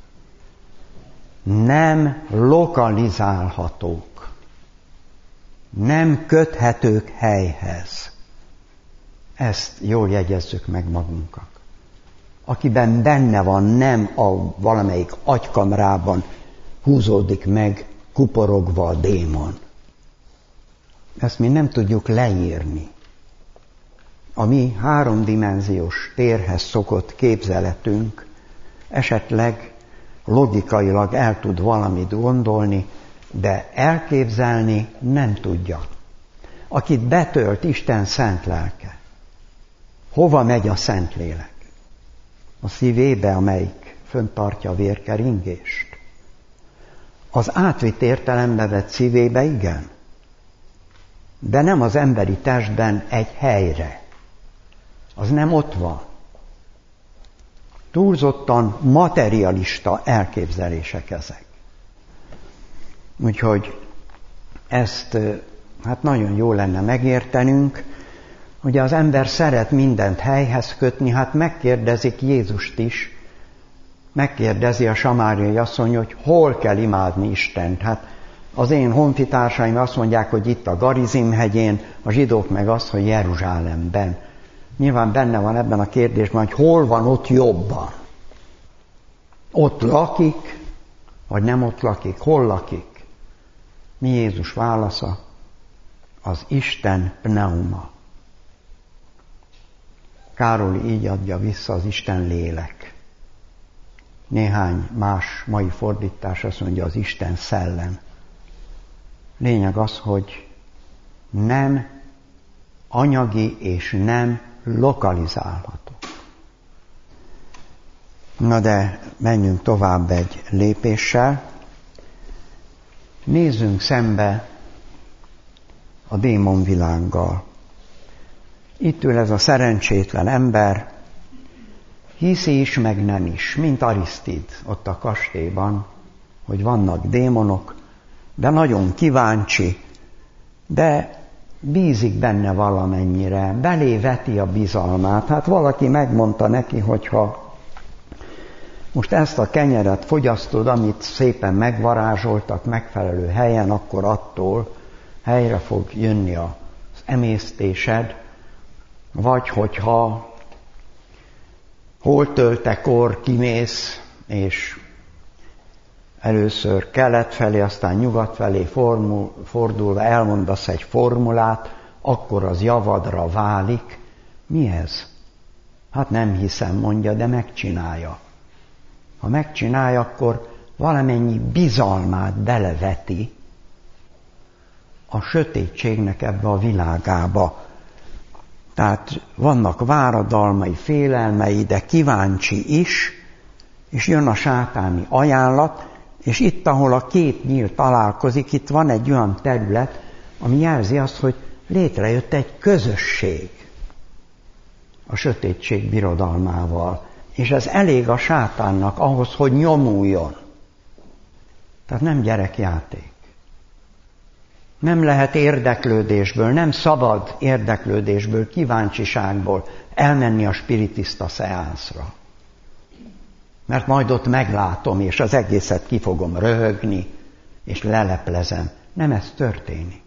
Nem lokalizálhatók. Nem köthetők helyhez. Ezt jól jegyezzük meg magunkat. Akiben benne van, nem a valamelyik agykamrában húzódik meg kuporogva a démon. Ezt mi nem tudjuk leírni. A mi 3-dimenziós térhez szokott képzeletünk esetleg logikailag el tud valamit gondolni, de elképzelni nem tudja. Akit betölt Isten szent lelke. Hova megy a Szentlélek? A szívébe, amelyik föntartja a vérkeringést. Az átvitt értelembe vett szívébe, igen. De nem az emberi testben egy helyre. Az nem ott van. túlzottan materialista elképzelések ezek. Úgyhogy ezt hát nagyon jó lenne megértenünk. Ugye az ember szeret mindent helyhez kötni, hát megkérdezik Jézust is, megkérdezi a samáriai asszony, hogy hol kell imádni Istent. Hát az én honfitársaim azt mondják, hogy itt a Garizim hegyén, a zsidók meg azt, hogy Jeruzsálemben. Nyilván benne van ebben a kérdésben, hogy hol van ott jobban. Ott lakik, vagy nem ott lakik, hol lakik? Mi Jézus válasza? Az Isten pneuma. Károly így adja vissza, az Isten lélek. Néhány más mai fordítás azt mondja, az Isten szellem. Lényeg az, hogy nem anyagi és nem lokalizálható. Na de menjünk tovább egy lépéssel. Nézzünk szembe a démonvilággal. Itt ül ez a szerencsétlen ember, hiszi is, meg nem is, mint Arisztid ott a kastélyban, hogy vannak démonok, de nagyon kíváncsi, de bízik benne valamennyire, belé veti a bizalmát. Hát valaki megmondta neki, hogyha most ezt a kenyeret fogyasztod, amit szépen megvarázsoltak megfelelő helyen, akkor attól helyre fog jönni az emésztésed, vagy hogyha holttöltekor kimész, és először kelet felé, aztán nyugat felé fordulva elmondasz egy formulát, akkor az javadra válik. Mi ez? Hát nem hiszem, mondja, de megcsinálja. Ha megcsinálja, akkor valamennyi bizalmát beleveti a sötétségnek ebbe a világába. Tehát vannak váradalmai, félelmei, de kíváncsi is, és jön a sátáni ajánlat, és itt, ahol a két nyíl találkozik, itt van egy olyan terület, ami jelzi azt, hogy létrejött egy közösség a sötétség birodalmával. És ez elég a sátánnak ahhoz, hogy nyomuljon. Tehát nem gyerekjáték. Nem lehet érdeklődésből, nem szabad érdeklődésből, kíváncsiságból elmenni a spiritista szeánszra. Mert majd ott meglátom, és az egészet ki fogom röhögni, és leleplezem. Nem ez történik.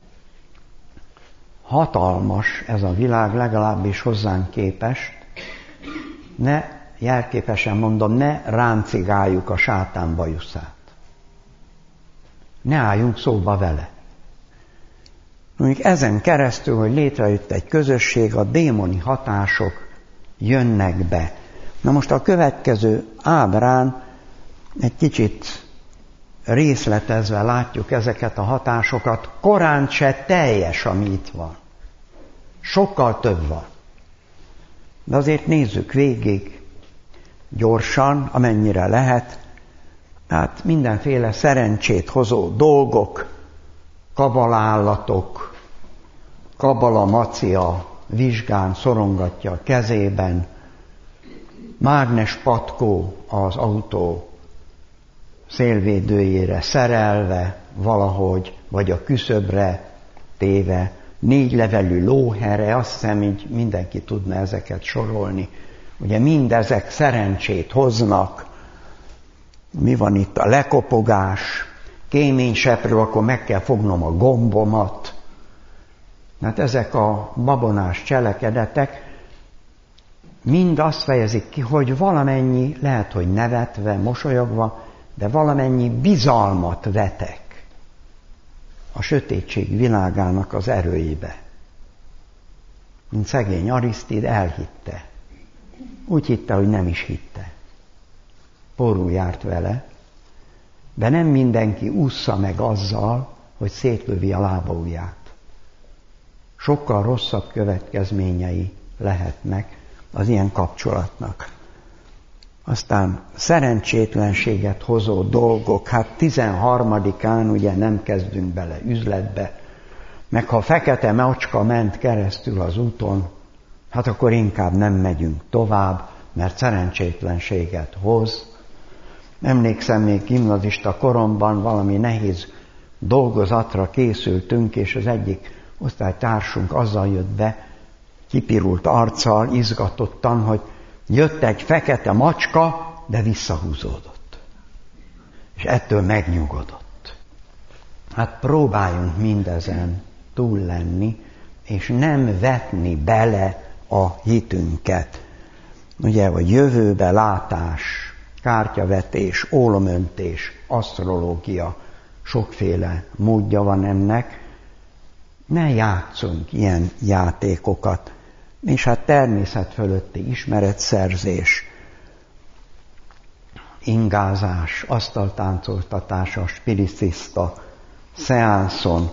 Hatalmas ez a világ, legalábbis hozzánk képest. Ne, jelképesen mondom, ne ráncigáljuk a sátán bajuszát. Ne álljunk szóba vele. Mondjuk ezen keresztül, hogy létrejött egy közösség, a démoni hatások jönnek be. Na most a következő ábrán egy kicsit részletezve látjuk ezeket a hatásokat. Korán se teljes, ami itt van. Sokkal több van. De azért nézzük végig, gyorsan, amennyire lehet. Tehát mindenféle szerencsét hozó dolgok, kabalállatok, kabala macia vizsgán szorongatja a kezében, mágnes patkó az autó szélvédőjére szerelve valahogy, vagy a küszöbre téve, 4 levelű lóhere, azt hiszem, így mindenki tudna ezeket sorolni. Ugye mindezek szerencsét hoznak. Mi van itt? A lekopogás, kéményseprő, akkor meg kell fognom a gombomat. Hát ezek a babonás cselekedetek mind azt fejezik ki, hogy valamennyi, lehet, hogy nevetve, mosolyogva, de valamennyi bizalmat vetek a sötétség világának az erőibe. Mint szegény Arisztid elhitte. Úgy hitte, hogy nem is hitte. Porul járt vele, de nem mindenki ússza meg azzal, hogy szétlövi a lábaujját. Sokkal rosszabb következményei lehetnek az ilyen kapcsolatnak. Aztán szerencsétlenséget hozó dolgok, hát 13-án ugye nem kezdünk bele üzletbe, meg ha fekete macska ment keresztül az úton, hát akkor inkább nem megyünk tovább, mert szerencsétlenséget hoz. Emlékszem, még gimnazista koromban valami nehéz dolgozatra készültünk, és az egyik osztálytársunk azzal jött be, kipirult arccal, izgatottan, hogy jött egy fekete macska, de visszahúzódott. És ettől megnyugodott. Hát próbáljunk mindezen túl lenni, és nem vetni bele a hitünket. Ugye, vagy jövőbe látás, kártyavetés, ólomöntés, asztrológia, sokféle módja van ennek. Ne játszunk ilyen játékokat. És hát természet fölötti ismeretszerzés, ingázás, asztaltáncoltatás, a spiritiszta szeánszon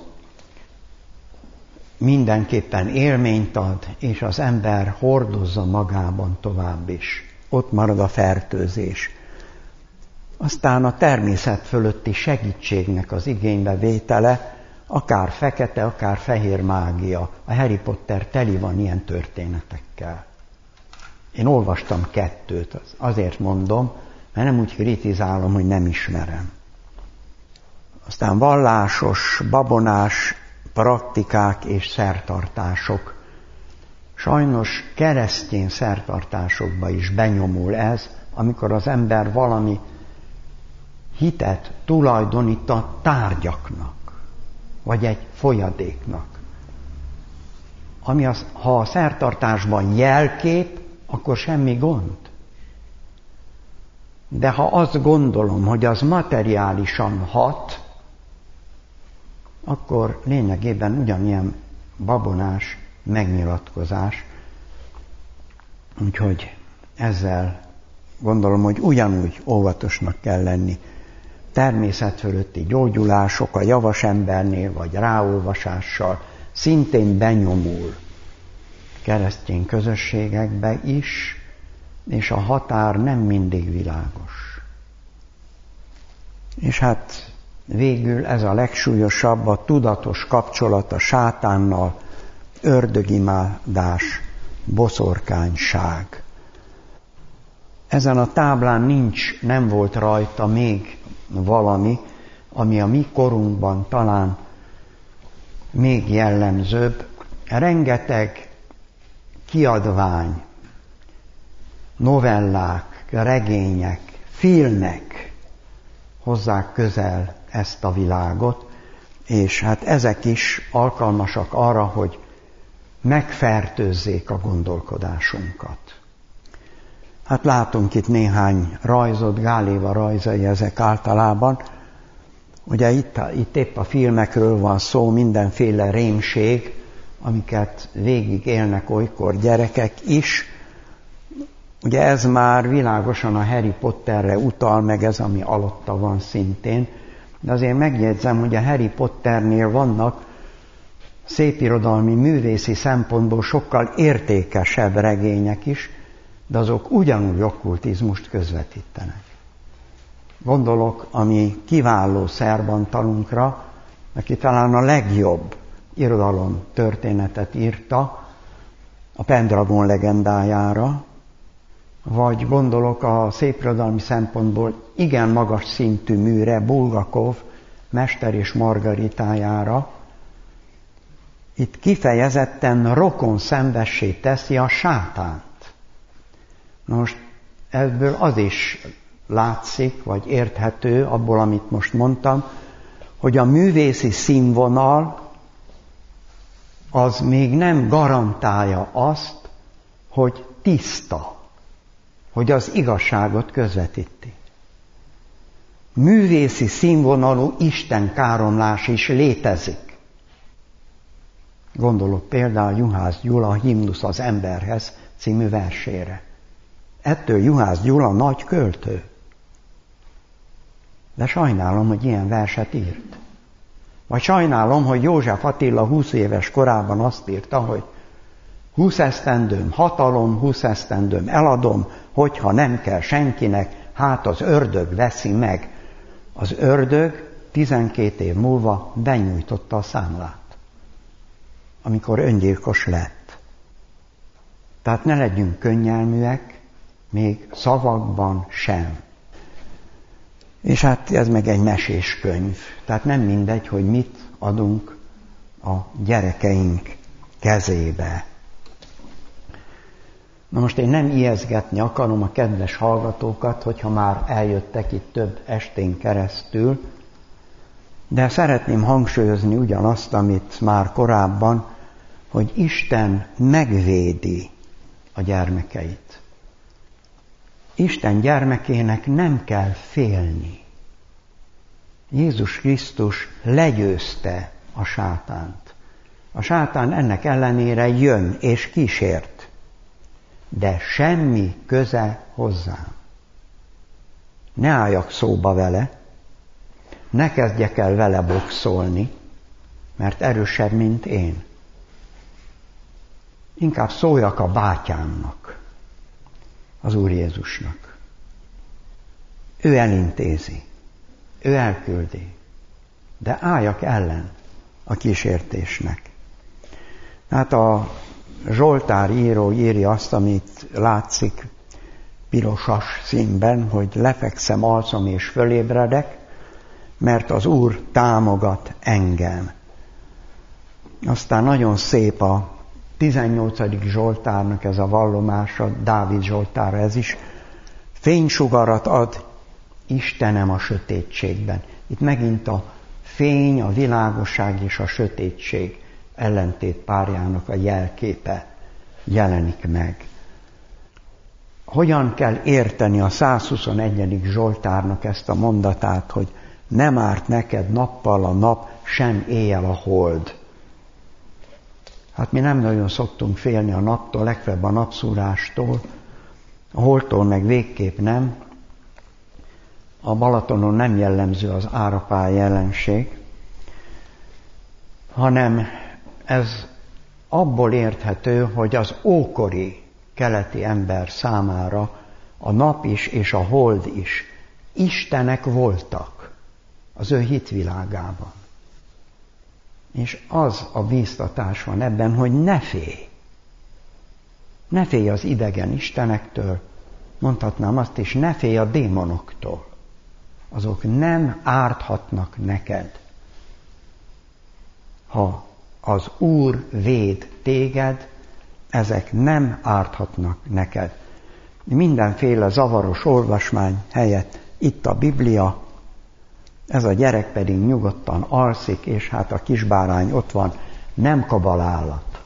mindenképpen élményt ad, és az ember hordozza magában tovább is. Ott marad a fertőzés. Aztán a természet fölötti segítségnek az igénybevétele, akár fekete, akár fehér mágia. A Harry Potter teli van ilyen történetekkel. Én olvastam 2, azért mondom, mert nem úgy kritizálom, hogy nem ismerem. Aztán vallásos, babonás praktikák és szertartások. Sajnos keresztény szertartásokba is benyomul ez, amikor az ember valami hitet tulajdonít a tárgyaknak, vagy egy folyadéknak. Ha a szertartásban jelkép, akkor semmi gond. De ha azt gondolom, hogy az materiálisan hat, akkor lényegében ugyanilyen babonás megnyilatkozás. Úgyhogy ezzel gondolom, hogy ugyanúgy óvatosnak kell lenni. Természet fölötti gyógyulások a javas embernél, vagy ráolvasással szintén benyomul keresztény közösségekbe is, és a határ nem mindig világos. És hát végül ez a legsúlyosabb, a tudatos kapcsolat a sátánnal, ördögimádás, boszorkányság. Ezen a táblán nem volt rajta még valami, ami a mi korunkban talán még jellemzőbb. Rengeteg kiadvány, novellák, regények, filmek hozzák közel ezt a világot, és hát ezek is alkalmasak arra, hogy megfertőzzék a gondolkodásunkat. Hát látunk itt néhány rajzot, Gáléva rajzai ezek általában. Ugye itt épp a filmekről van szó, mindenféle rémség, amiket végig élnek olykor gyerekek is. Ugye ez már világosan a Harry Potterre utal, meg ez, ami alatta van szintén. De azért megjegyzem, hogy a Harry Potternél vannak szépirodalmi, művészi szempontból sokkal értékesebb regények is, de azok ugyanúgy okkultizmust közvetítenek. Gondolok, ami kiváló szerbantalunkra, aki talán a legjobb irodalom történetet írta, a Pendragon legendájára, vagy gondolok a szépirodalmi szempontból igen magas szintű műre, Bulgakov Mester és Margaritájára. Itt kifejezetten rokon szenvessé teszi a sátánt. Most ebből az is látszik, vagy érthető abból, amit most mondtam, hogy a művészi színvonal az még nem garantálja azt, hogy tiszta, hogy az igazságot közvetíti. Művészi színvonalú istenkáromlás is létezik. Gondolok például Juhász Gyula Himnusz az emberhez című versére. Ettől Juhász Gyula nagy költő. De sajnálom, hogy ilyen verset írt. Vagy sajnálom, hogy József Attila 20 éves korában azt írta, hogy 20 esztendőm hatalom, 20 esztendőm eladom, hogyha nem kell senkinek, hát az ördög veszi meg. Az ördög 12 év múlva benyújtotta a számlát, amikor öngyilkos lett. Tehát ne legyünk könnyelműek, még szavakban sem. És hát ez meg egy meséskönyv. Tehát nem mindegy, hogy mit adunk a gyerekeink kezébe. Na most én nem ijeszgetni akarom a kedves hallgatókat, hogyha már eljöttek itt több estén keresztül, de szeretném hangsúlyozni ugyanazt, amit már korábban, hogy Isten megvédi a gyermekeit. Isten gyermekének nem kell félni. Jézus Krisztus legyőzte a sátánt. A sátán ennek ellenére jön és kísért, de semmi köze hozzám. Ne álljak szóba vele, ne kezdjek el vele boxolni, mert erősebb, mint én. Inkább szóljak a bátyámnak, az Úr Jézusnak. Ő elintézi, ő elküldi, de álljak ellen a kísértésnek. Hát a Zsoltár író írja azt, amit látszik pirosas színben, hogy lefekszem, alszom és fölébredek, mert az Úr támogat engem. Aztán nagyon szép a 18. Zsoltárnak ez a vallomása, Dávid Zsoltára ez is. Fénysugarat ad Istenem a sötétségben. Itt megint a fény, a világosság és a sötétség ellentétpárjának a jelképe jelenik meg. Hogyan kell érteni a 121. Zsoltárnak ezt a mondatát, hogy nem árt neked nappal a nap, sem éjjel a hold. Hát mi nem nagyon szoktunk félni a naptól, legfeljebb a napszúrástól, a holdtól meg végképp nem. A Balatonon nem jellemző az árapály jelenség, hanem ez abból érthető, hogy az ókori keleti ember számára a nap is és a hold is istenek voltak az ő hitvilágában. És az a bíztatás van ebben, hogy ne félj. Ne félj az idegen istenektől, mondhatnám azt is, ne félj a démonoktól. Azok nem árthatnak neked. Ha az Úr véd téged, ezek nem árthatnak neked. Mindenféle zavaros olvasmány helyett itt a Biblia, ez a gyerek pedig nyugodtan alszik, és hát a kisbárány ott van, nem kabalállat,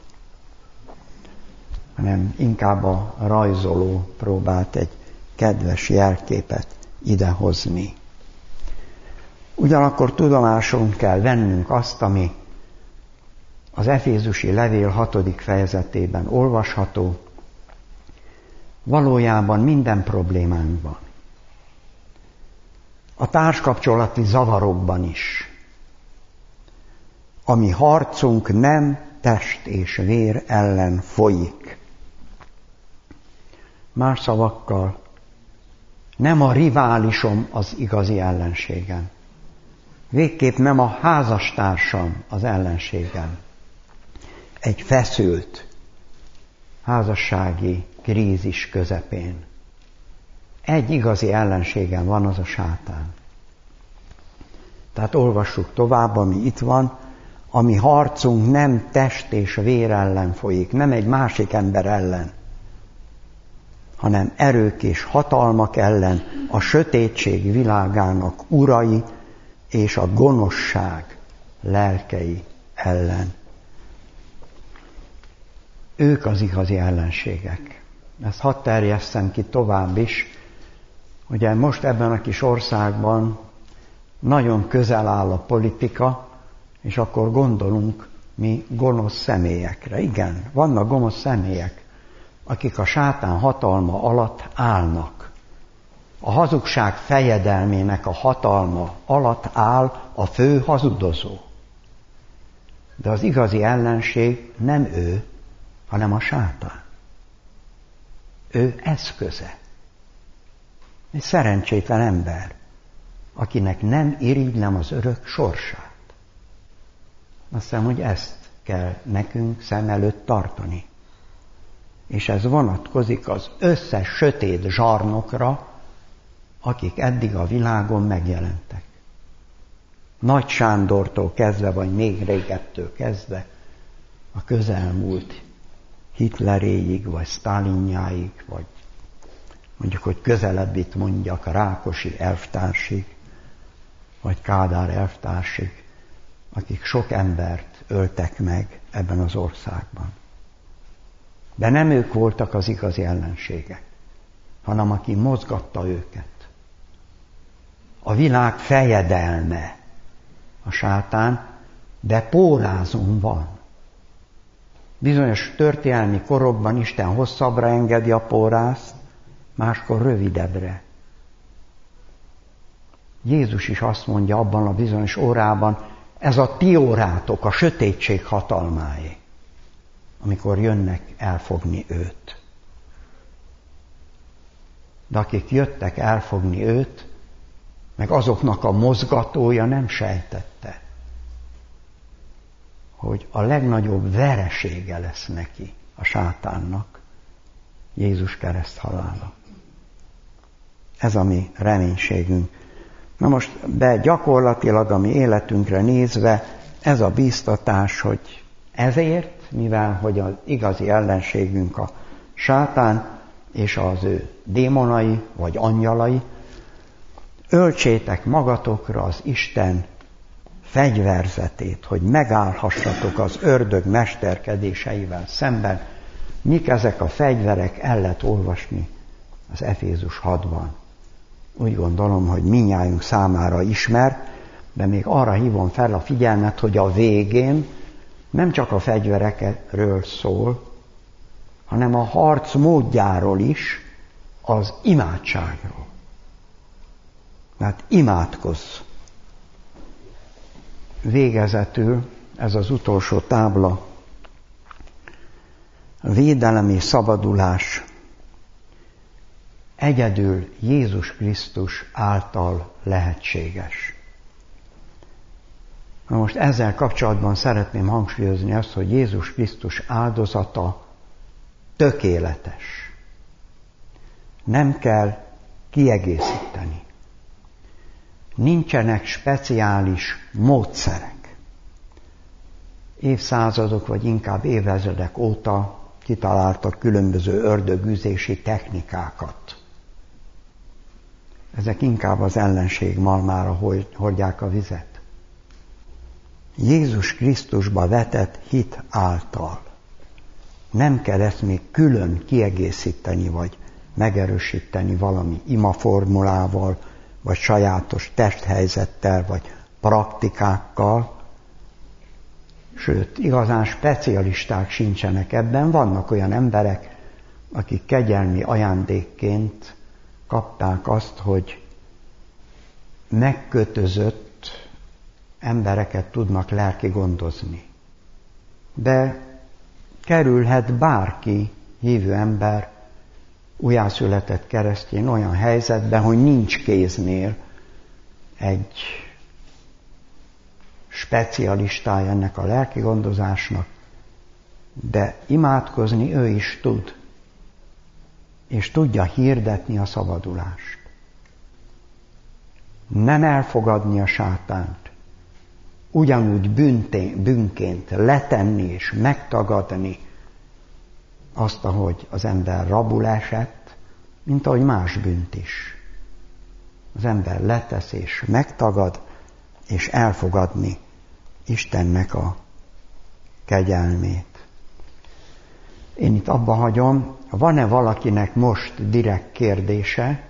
hanem inkább a rajzoló próbált egy kedves jelképet idehozni. Ugyanakkor tudomásul kell vennünk azt, ami az Efézusi levél 6. fejezetében olvasható, valójában minden problémánkban. A társkapcsolati zavarokban is. A mi harcunk nem test és vér ellen folyik. Más szavakkal, nem a riválisom az igazi ellenségem. Végképp nem a házastársam az ellenségem. Egy feszült házassági krízis közepén. Egy igazi ellenségem van, az a sátán. Tehát olvassuk tovább, ami itt van, a mi harcunk nem test és vér ellen folyik, nem egy másik ember ellen, hanem erők és hatalmak ellen, a sötétség világának urai és a gonoszság lelkei ellen. Ők az igazi ellenségek. Ezt hadd terjesszem ki tovább is. Ugye most ebben a kis országban nagyon közel áll a politika, és akkor gondolunk mi gonosz személyekre. Igen, vannak gonosz személyek, akik a sátán hatalma alatt állnak. A hazugság fejedelmének a hatalma alatt áll a fő hazudozó. De az igazi ellenség nem ő, hanem a sátán. Ő eszköze. Egy szerencsétlen ember, akinek nem irigylem az örök sorsát. Azt hiszem, hogy ezt kell nekünk szem előtt tartani. és ez vonatkozik az összes sötét zsarnokra, akik eddig a világon megjelentek. Nagy Sándortól kezdve, vagy még régebtől kezdve, a közelmúlt Hitleréig, vagy Sztálinjáig, vagy mondjuk, hogy közelebbit mondjak, a Rákosi elvtársig, vagy Kádár elvtársig, akik sok embert öltek meg ebben az országban. De nem ők voltak az igazi ellenségek, hanem aki mozgatta őket. A világ fejedelme a sátán, de pórázon van. Bizonyos történelmi korokban Isten hosszabbra engedi a pórázt, máskor rövidebbre. Jézus is azt mondja abban a bizonyos órában, ez a ti órátok, a sötétség hatalmáé, amikor jönnek elfogni őt. De akik jöttek elfogni őt, meg azoknak a mozgatója nem sejtette, hogy a legnagyobb veresége lesz neki, a sátánnak, Jézus kereszthalála. Ez a mi reménységünk. Na most, de gyakorlatilag a mi életünkre nézve ez a bíztatás, hogy ezért, mivel hogy az igazi ellenségünk a sátán és az ő démonai vagy angyalai, öltsétek magatokra az Isten fegyverzetét, hogy megállhassatok az ördög mesterkedéseivel szemben. Mik ezek a fegyverek, el lehet olvasni az Efézus 6-ban. Úgy gondolom, hogy mindnyájunk számára ismert, de még arra hívom fel a figyelmet, hogy a végén nem csak a fegyverekről szól, hanem a harc módjáról is, az imádságról. Tehát imádkozz. Végezetül ez az utolsó tábla, a védelem és szabadulás egyedül Jézus Krisztus által lehetséges. Na most ezzel kapcsolatban szeretném hangsúlyozni azt, hogy Jézus Krisztus áldozata tökéletes. Nem kell kiegészíteni. Nincsenek speciális módszerek. Évszázadok, vagy inkább évezredek óta kitaláltak különböző ördögűzési technikákat. Ezek inkább az ellenség malmára hordják a vizet. Jézus Krisztusba vetett hit által. Nem kell ezt még külön kiegészíteni, vagy megerősíteni valami imaformulával, vagy sajátos testhelyzettel, vagy praktikákkal. Sőt, igazán specialisták sincsenek ebben. Vannak olyan emberek, akik kegyelmi ajándékként kapták azt, hogy megkötözött embereket tudnak lelki gondozni. De kerülhet bárki, hívő ember, újjászületett keresztény olyan helyzetben, hogy nincs kéznél egy specialistája ennek a lelki gondozásnak, de imádkozni ő is tud, és tudja hirdetni a szabadulást. Nem elfogadni a sátánt, ugyanúgy bűnként letenni és megtagadni azt, ahogy az ember rabul esett, mint ahogy más bűnt is. Az ember letesz és megtagad, és elfogadni Istennek a kegyelmét. Én itt abba hagyom, van-e valakinek most direkt kérdése?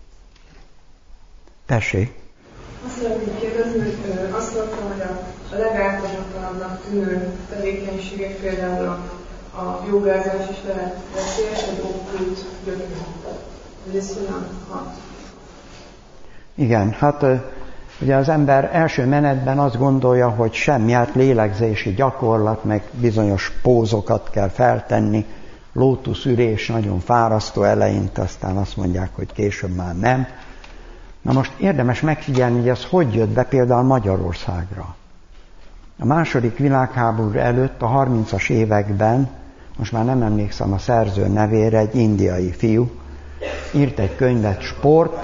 Tessék! Azt szeretném kérdezni, hogy azt mondtam, hogy a legáltalánosabbnak tűnő tevékenységek, például a jogázás is lehet veszélyes, egy okkult gyökér. Hogy ez hogyan hat? Igen, hát ugye az ember első menetben azt gondolja, hogy semmi, hát lélegzési gyakorlat, meg bizonyos pózokat kell feltenni, lótuszürés nagyon fárasztó eleinte, aztán azt mondják, hogy később már nem. Na most érdemes megfigyelni, hogy ez hogy jött be például Magyarországra. A II. Világháború előtt, a 30-as években most már nem emlékszem a szerző nevére, egy indiai fiú, írt egy könyvet, sport,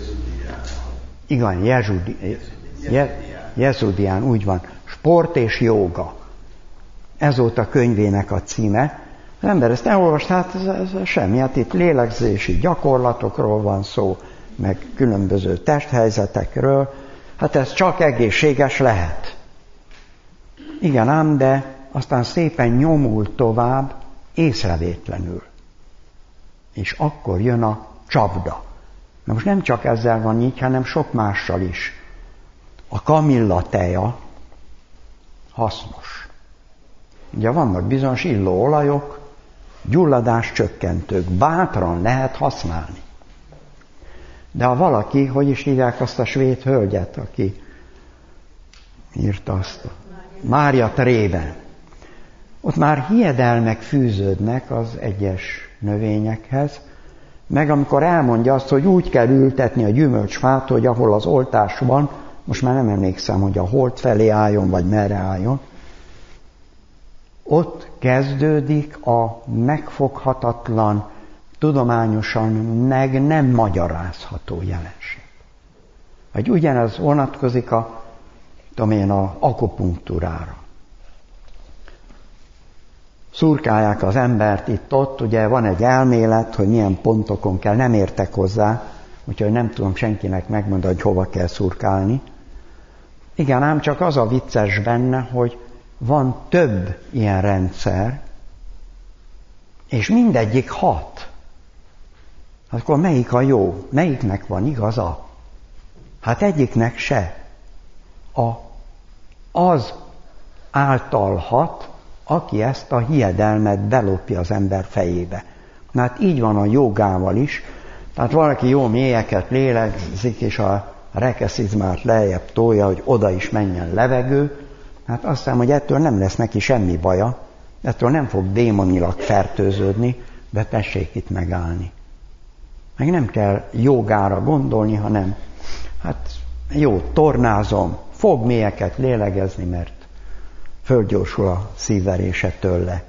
igen, Jezudián, úgy van, sport és jóga. Ez volt a könyvének a címe. Az ember ezt elolvast, hát ez semmi, hát itt lélegzési gyakorlatokról van szó, meg különböző testhelyzetekről, hát ez csak egészséges lehet. Igen ám, de aztán szépen nyomul tovább, észrevétlenül. És akkor jön a csapda. Na most nem csak ezzel van így, hanem sok mással is. A kamilla teja hasznos. Ugye vannak bizonyos illóolajok, gyulladás csökkentők, bátran lehet használni. De ha valaki, hogy is hívják azt a svéd hölgyet, aki írta azt, Mária Trében, ott már hiedelmek fűződnek az egyes növényekhez, meg amikor elmondja azt, hogy úgy kell ültetni a gyümölcsfát, hogy ahol az oltás van, most már nem emlékszem, hogy a hold felé álljon, vagy merre álljon, ott kezdődik a megfoghatatlan, tudományosan meg nem magyarázható jelenség. Vagy ugyanez vonatkozik a akupunktúrára. Szurkálják az embert itt-ott, ugye van egy elmélet, hogy milyen pontokon kell, nem értek hozzá, úgyhogy nem tudom senkinek megmondani, hogy hova kell szurkálni. Igen, ám csak az a vicces benne, hogy van több ilyen rendszer, és mindegyik hat. Akkor melyik a jó? Melyiknek van igaza? Hát egyiknek se. Az által hat, aki ezt a hiedelmet belopja az ember fejébe. Na hát így van a jogával is. Tehát valaki jó mélyeket lélegzik, és a rekeszizmát lejjebb tolja, hogy oda is menjen levegő. Hát azt hiszem, hogy ettől nem lesz neki semmi baja, ettől nem fog démonilag fertőződni, de tessék itt megállni. Meg nem kell jogára gondolni, hanem hát jó, tornázom, fog mélyeket lélegezni, mert fölgyorsul a szívverése tőle.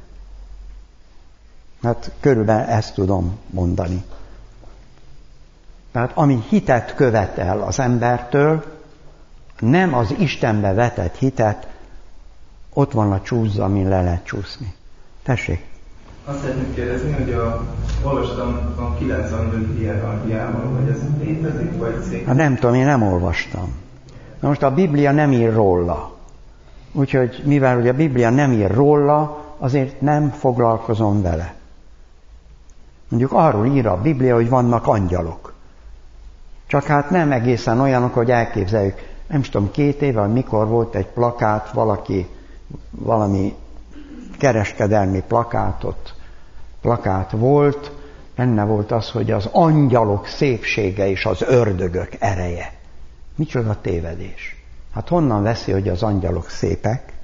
Hát körülbelül ezt tudom mondani. Tehát ami hitet követel az embertől, nem az Istenbe vetett hitet, ott van a csúszza, amin le lehet csúszni. Tessék! Azt szeretném kérdezni, hogy olvastam a 95 hierarchiával, hogy ez létezik, vagy szépen? Hát nem tudom, én nem olvastam. Na most a Biblia nem ír róla. Úgyhogy mivel ugye a Biblia nem ír róla, azért nem foglalkozom vele. Mondjuk arról ír a Biblia, hogy vannak angyalok. Csak hát nem egészen olyanok, hogy elképzeljük. Nem tudom, 2 éve, mikor volt egy plakát, valami kereskedelmi plakát volt, benne volt az, hogy az angyalok szépsége és az ördögök ereje. Micsoda tévedés. Hát honnan veszi, hogy az angyalok szépek?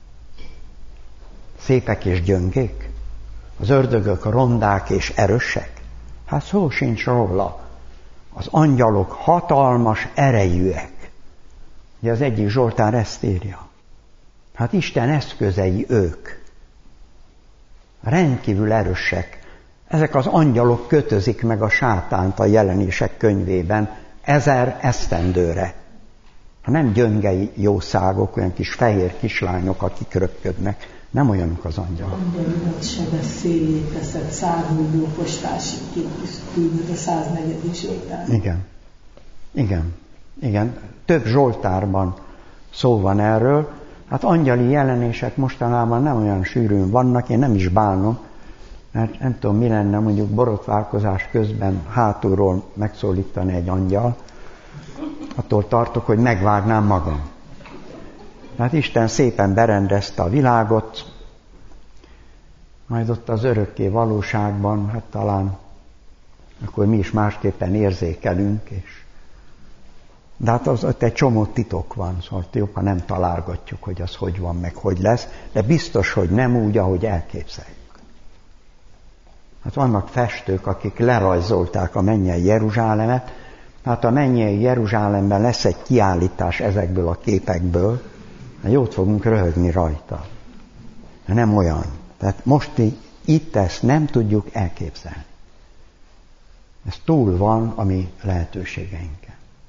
Szépek és gyöngék? Az ördögök rondák és erősek? Hát szó sincs róla. Az angyalok hatalmas erejűek. Ugye az egyik Zsoltár ezt írja. Hát Isten eszközei ők. Rendkívül erősek. Ezek az angyalok kötözik meg a sátánt a Jelenések könyvében 1000 esztendőre. Ha nem gyöngei jószágok, olyan kis fehér kislányok, akik röpködnek, nem olyanok az angyalok. Angyalokat sebes széljé teszed, 100 millió postásig küldött a 104. Zsoltár. Igen. Több Zsoltárban szó van erről. Hát angyali jelenések mostanában nem olyan sűrűn vannak, én nem is bánom, mert nem tudom, mi lenne mondjuk borotválkozás közben hátulról megszólítani egy angyal, attól tartok, hogy megvágnám magam. Tehát Isten szépen berendezte a világot, majd ott az örökké valóságban, hát talán akkor mi is másképpen érzékelünk, de hát ott egy csomó titok van, szóval jobb, ha nem találgatjuk, hogy az hogy van, meg hogy lesz, de biztos, hogy nem úgy, ahogy elképzeljük. Hát vannak festők, akik lerajzolták a mennyei Jeruzsálemet, hát a mennyei Jeruzsálemben lesz egy kiállítás ezekből a képekből, hát jót fogunk röhögni rajta. De nem olyan. Tehát most itt ezt nem tudjuk elképzelni. Ez túl van a mi lehetőségeinken.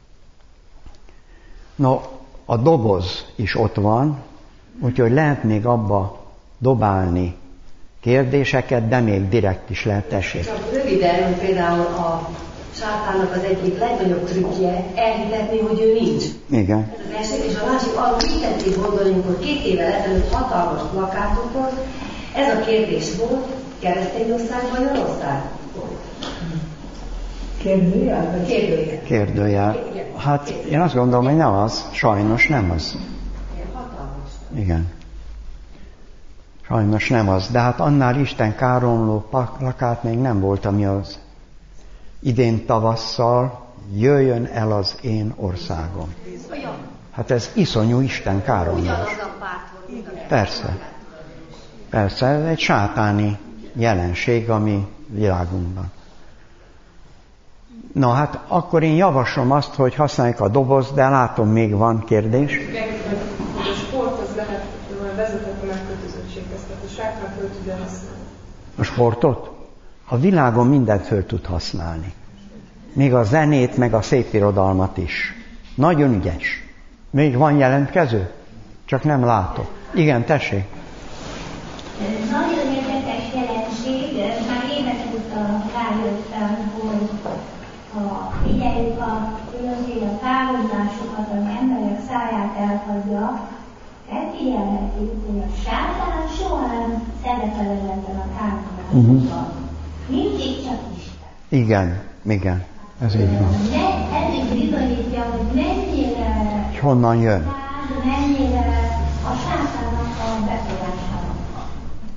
No, a doboz is ott van, úgyhogy lehet még abba dobálni kérdéseket, de még direkt is lehet, tessék. Csak röviden, például a sátának az egyik legnagyobb trükkje elhitetni, hogy ő nincs. Igen. Ez az első, és a másik arról mit tették gondolni, hogy 2 évvel ezelőtt hatalmas plakátokon ez a kérdés volt, keresztény ország, Magyarország? Kérdőjel? Kérdőjel. Hát én azt gondolom, hogy nem az. Sajnos nem az. Igen. Sajnos nem az. De hát annál Isten káromló plakát még nem volt, ami az idén tavasszal jöjjön el az én országom. Hát ez iszonyú Isten káromlás. Persze. Persze, ez egy sátáni jelenség a mi világunkban. Na hát akkor én javaslom azt, hogy használjuk a dobozt, de látom, még van kérdés. A sport az lehet vezethető megkötözöttséghez, tehát a sátán föl tudja használni. A sportot? A világon mindent föl tud használni. Még a zenét, meg a szépirodalmat is. Nagyon ügyes. Még van jelentkező? Csak nem látok. Igen, tessék. Nagyon érdekes jelenség, már évek óta rájöttem, hogy ha figyeljük a különféle káromlásokat, ami emberek száját elhagyja, elfigyelhetjük, hogy a sátán soha nem szerepel ezekben a káromlásokban. Mindig csak Isten. Igen, ez így van. Ez is bizonyítja, hogy mennyire És honnan jön? mennyire a sátának a befolyásának.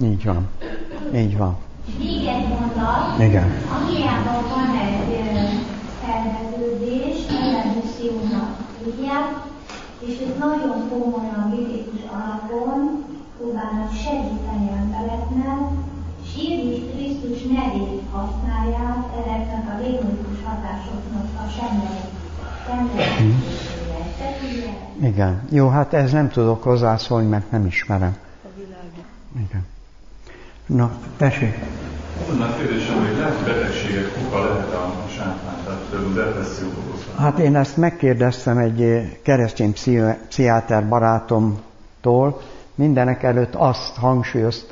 Így van. Még egy mondat. Igen. Angliában van egy szerveződés, ellenmissziónak hívják, és ők nagyon komolyan biblikus alapon próbálnak segíteni embereknek, és Jézus Krisztus nevét használják ezeknek a démonikus hatásoknak a semlegességére. Igen. Jó, hát ez nem tudok hozzászólni, mert nem ismerem. Igen. Na, tessék. Onnan kérdésem, hogy lehet betegségek oka lehet a sátán, tehát például depresszió okozhat. Hát én ezt megkérdeztem egy keresztény pszichiáter barátomtól. Mindenek előtt azt hangsúlyozta,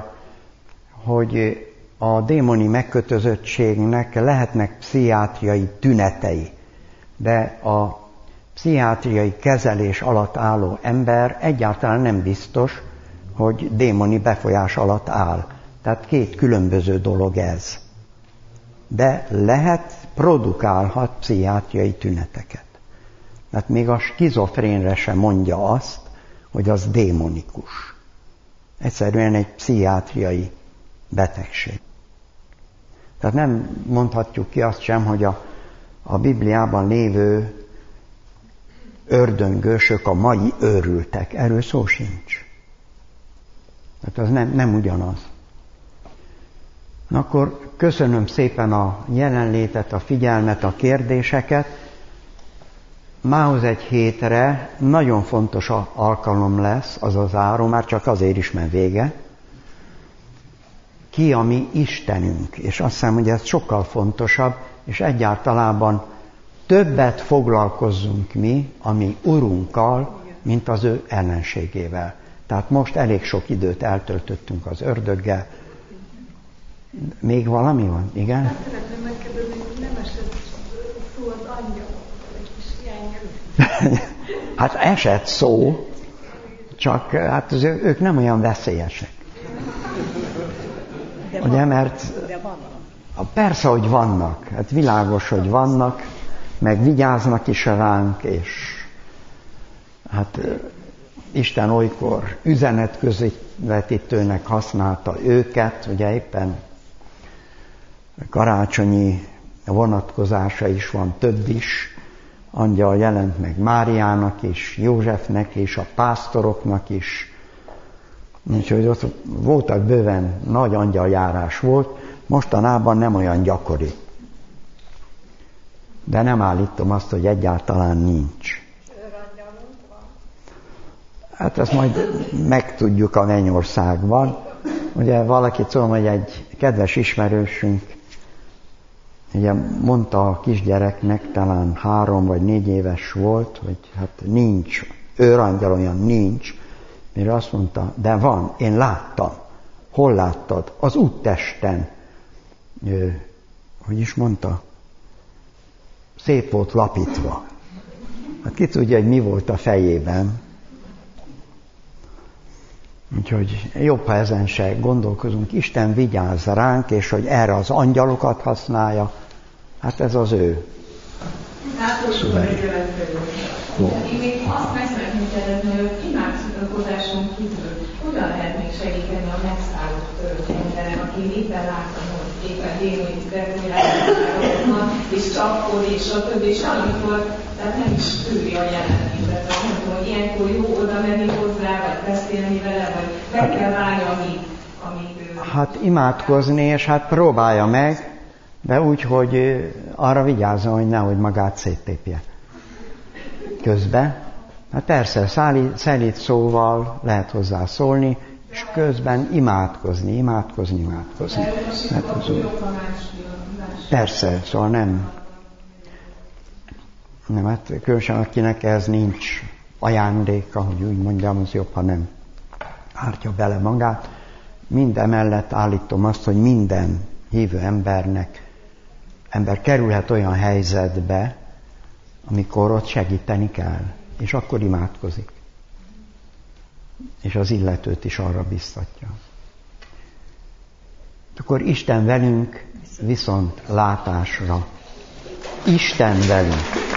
hogy a démoni megkötözöttségnek lehetnek pszichiátriai tünetei, de a pszichiátriai kezelés alatt álló ember egyáltalán nem biztos, hogy démoni befolyás alatt áll. Tehát 2 különböző dolog ez. De produkálhat pszichiátriai tüneteket. Tehát még a skizofrénre sem mondja azt, hogy az démonikus. Egyszerűen egy pszichiátriai betegség. Tehát nem mondhatjuk ki azt sem, hogy a Bibliában lévő ördöngősök a mai őrültek. Erről szó sincs. Tehát az nem ugyanaz. Na akkor köszönöm szépen a jelenlétet, a figyelmet, a kérdéseket. Mához egy hétre nagyon fontos alkalom lesz, az a záró, már csak azért is, mert vége. Ki a mi Istenünk? És azt hiszem, hogy ez sokkal fontosabb, és egyáltalában többet foglalkozzunk mi a mi Urunkkal, mint az ő ellenségével. Tehát most elég sok időt eltöltöttünk az ördöggel. Még valami van? Igen? Hát szeretném megkérdezni, hogy nem esett szó az angyalokról, egy kis hiányelő. Hát esett szó, csak hát ők nem olyan veszélyesek. Ugye, mert persze, hogy vannak. Hát világos, hogy vannak, meg vigyáznak is ránk, és hát Isten olykor üzenetközvetítőnek használta őket, ugye éppen karácsonyi vonatkozása is van, több is. Angyal jelent meg Máriának is, Józsefnek is, a pásztoroknak is. Úgyhogy ott voltak bőven, nagy angyaljárás volt, mostanában nem olyan gyakori. De nem állítom azt, hogy egyáltalán nincs. Hát ezt majd megtudjuk a mennyországban. Ugye valaki tudom, hogy egy kedves ismerősünk ugye mondta a kisgyereknek, talán 3 vagy 4 éves volt, hogy hát nincs, őrangyal olyan nincs, mire azt mondta, de van, én láttam. Hol láttad? Az úttesten. Hogy is mondta? Szép volt lapítva. Hát ki tudja, hogy mi volt a fejében. Úgyhogy jobb, ha ezen se gondolkozunk. Isten vigyáz ránk, és hogy erre az angyalokat használja, hát ez az ő. Én még azt meg szeretném kérdezni, hogy imádkozáson kívül hogyan lehet még segíteni a megszállott emberen, aki éppen láttam, hogy éppen déli van, és csapkod, és stb. És amikor tehát nem is tűri a jelenétet. Nem tudom, hogy ilyenkor jó oda menni hozzá, vagy beszélni vele, vagy meg kell várni, amíg ő... Hát imádkozni, és hát próbálja meg, de úgy, hogy arra vigyázzon, hogy nehogy magát széttépje. Közben, hát persze szelíd szóval lehet hozzá szólni, és közben imádkozni. Persze, szóval nem, hát különösen akinek ez nincs ajándéka, hogy úgy mondjam, az jobb, ha nem ártja bele magát. Mindemellett állítom azt, hogy minden hívő ember kerülhet olyan helyzetbe, amikor ott segíteni kell, és akkor imádkozik. És az illetőt is arra biztatja. Akkor Isten velünk, viszont látásra. Isten velünk.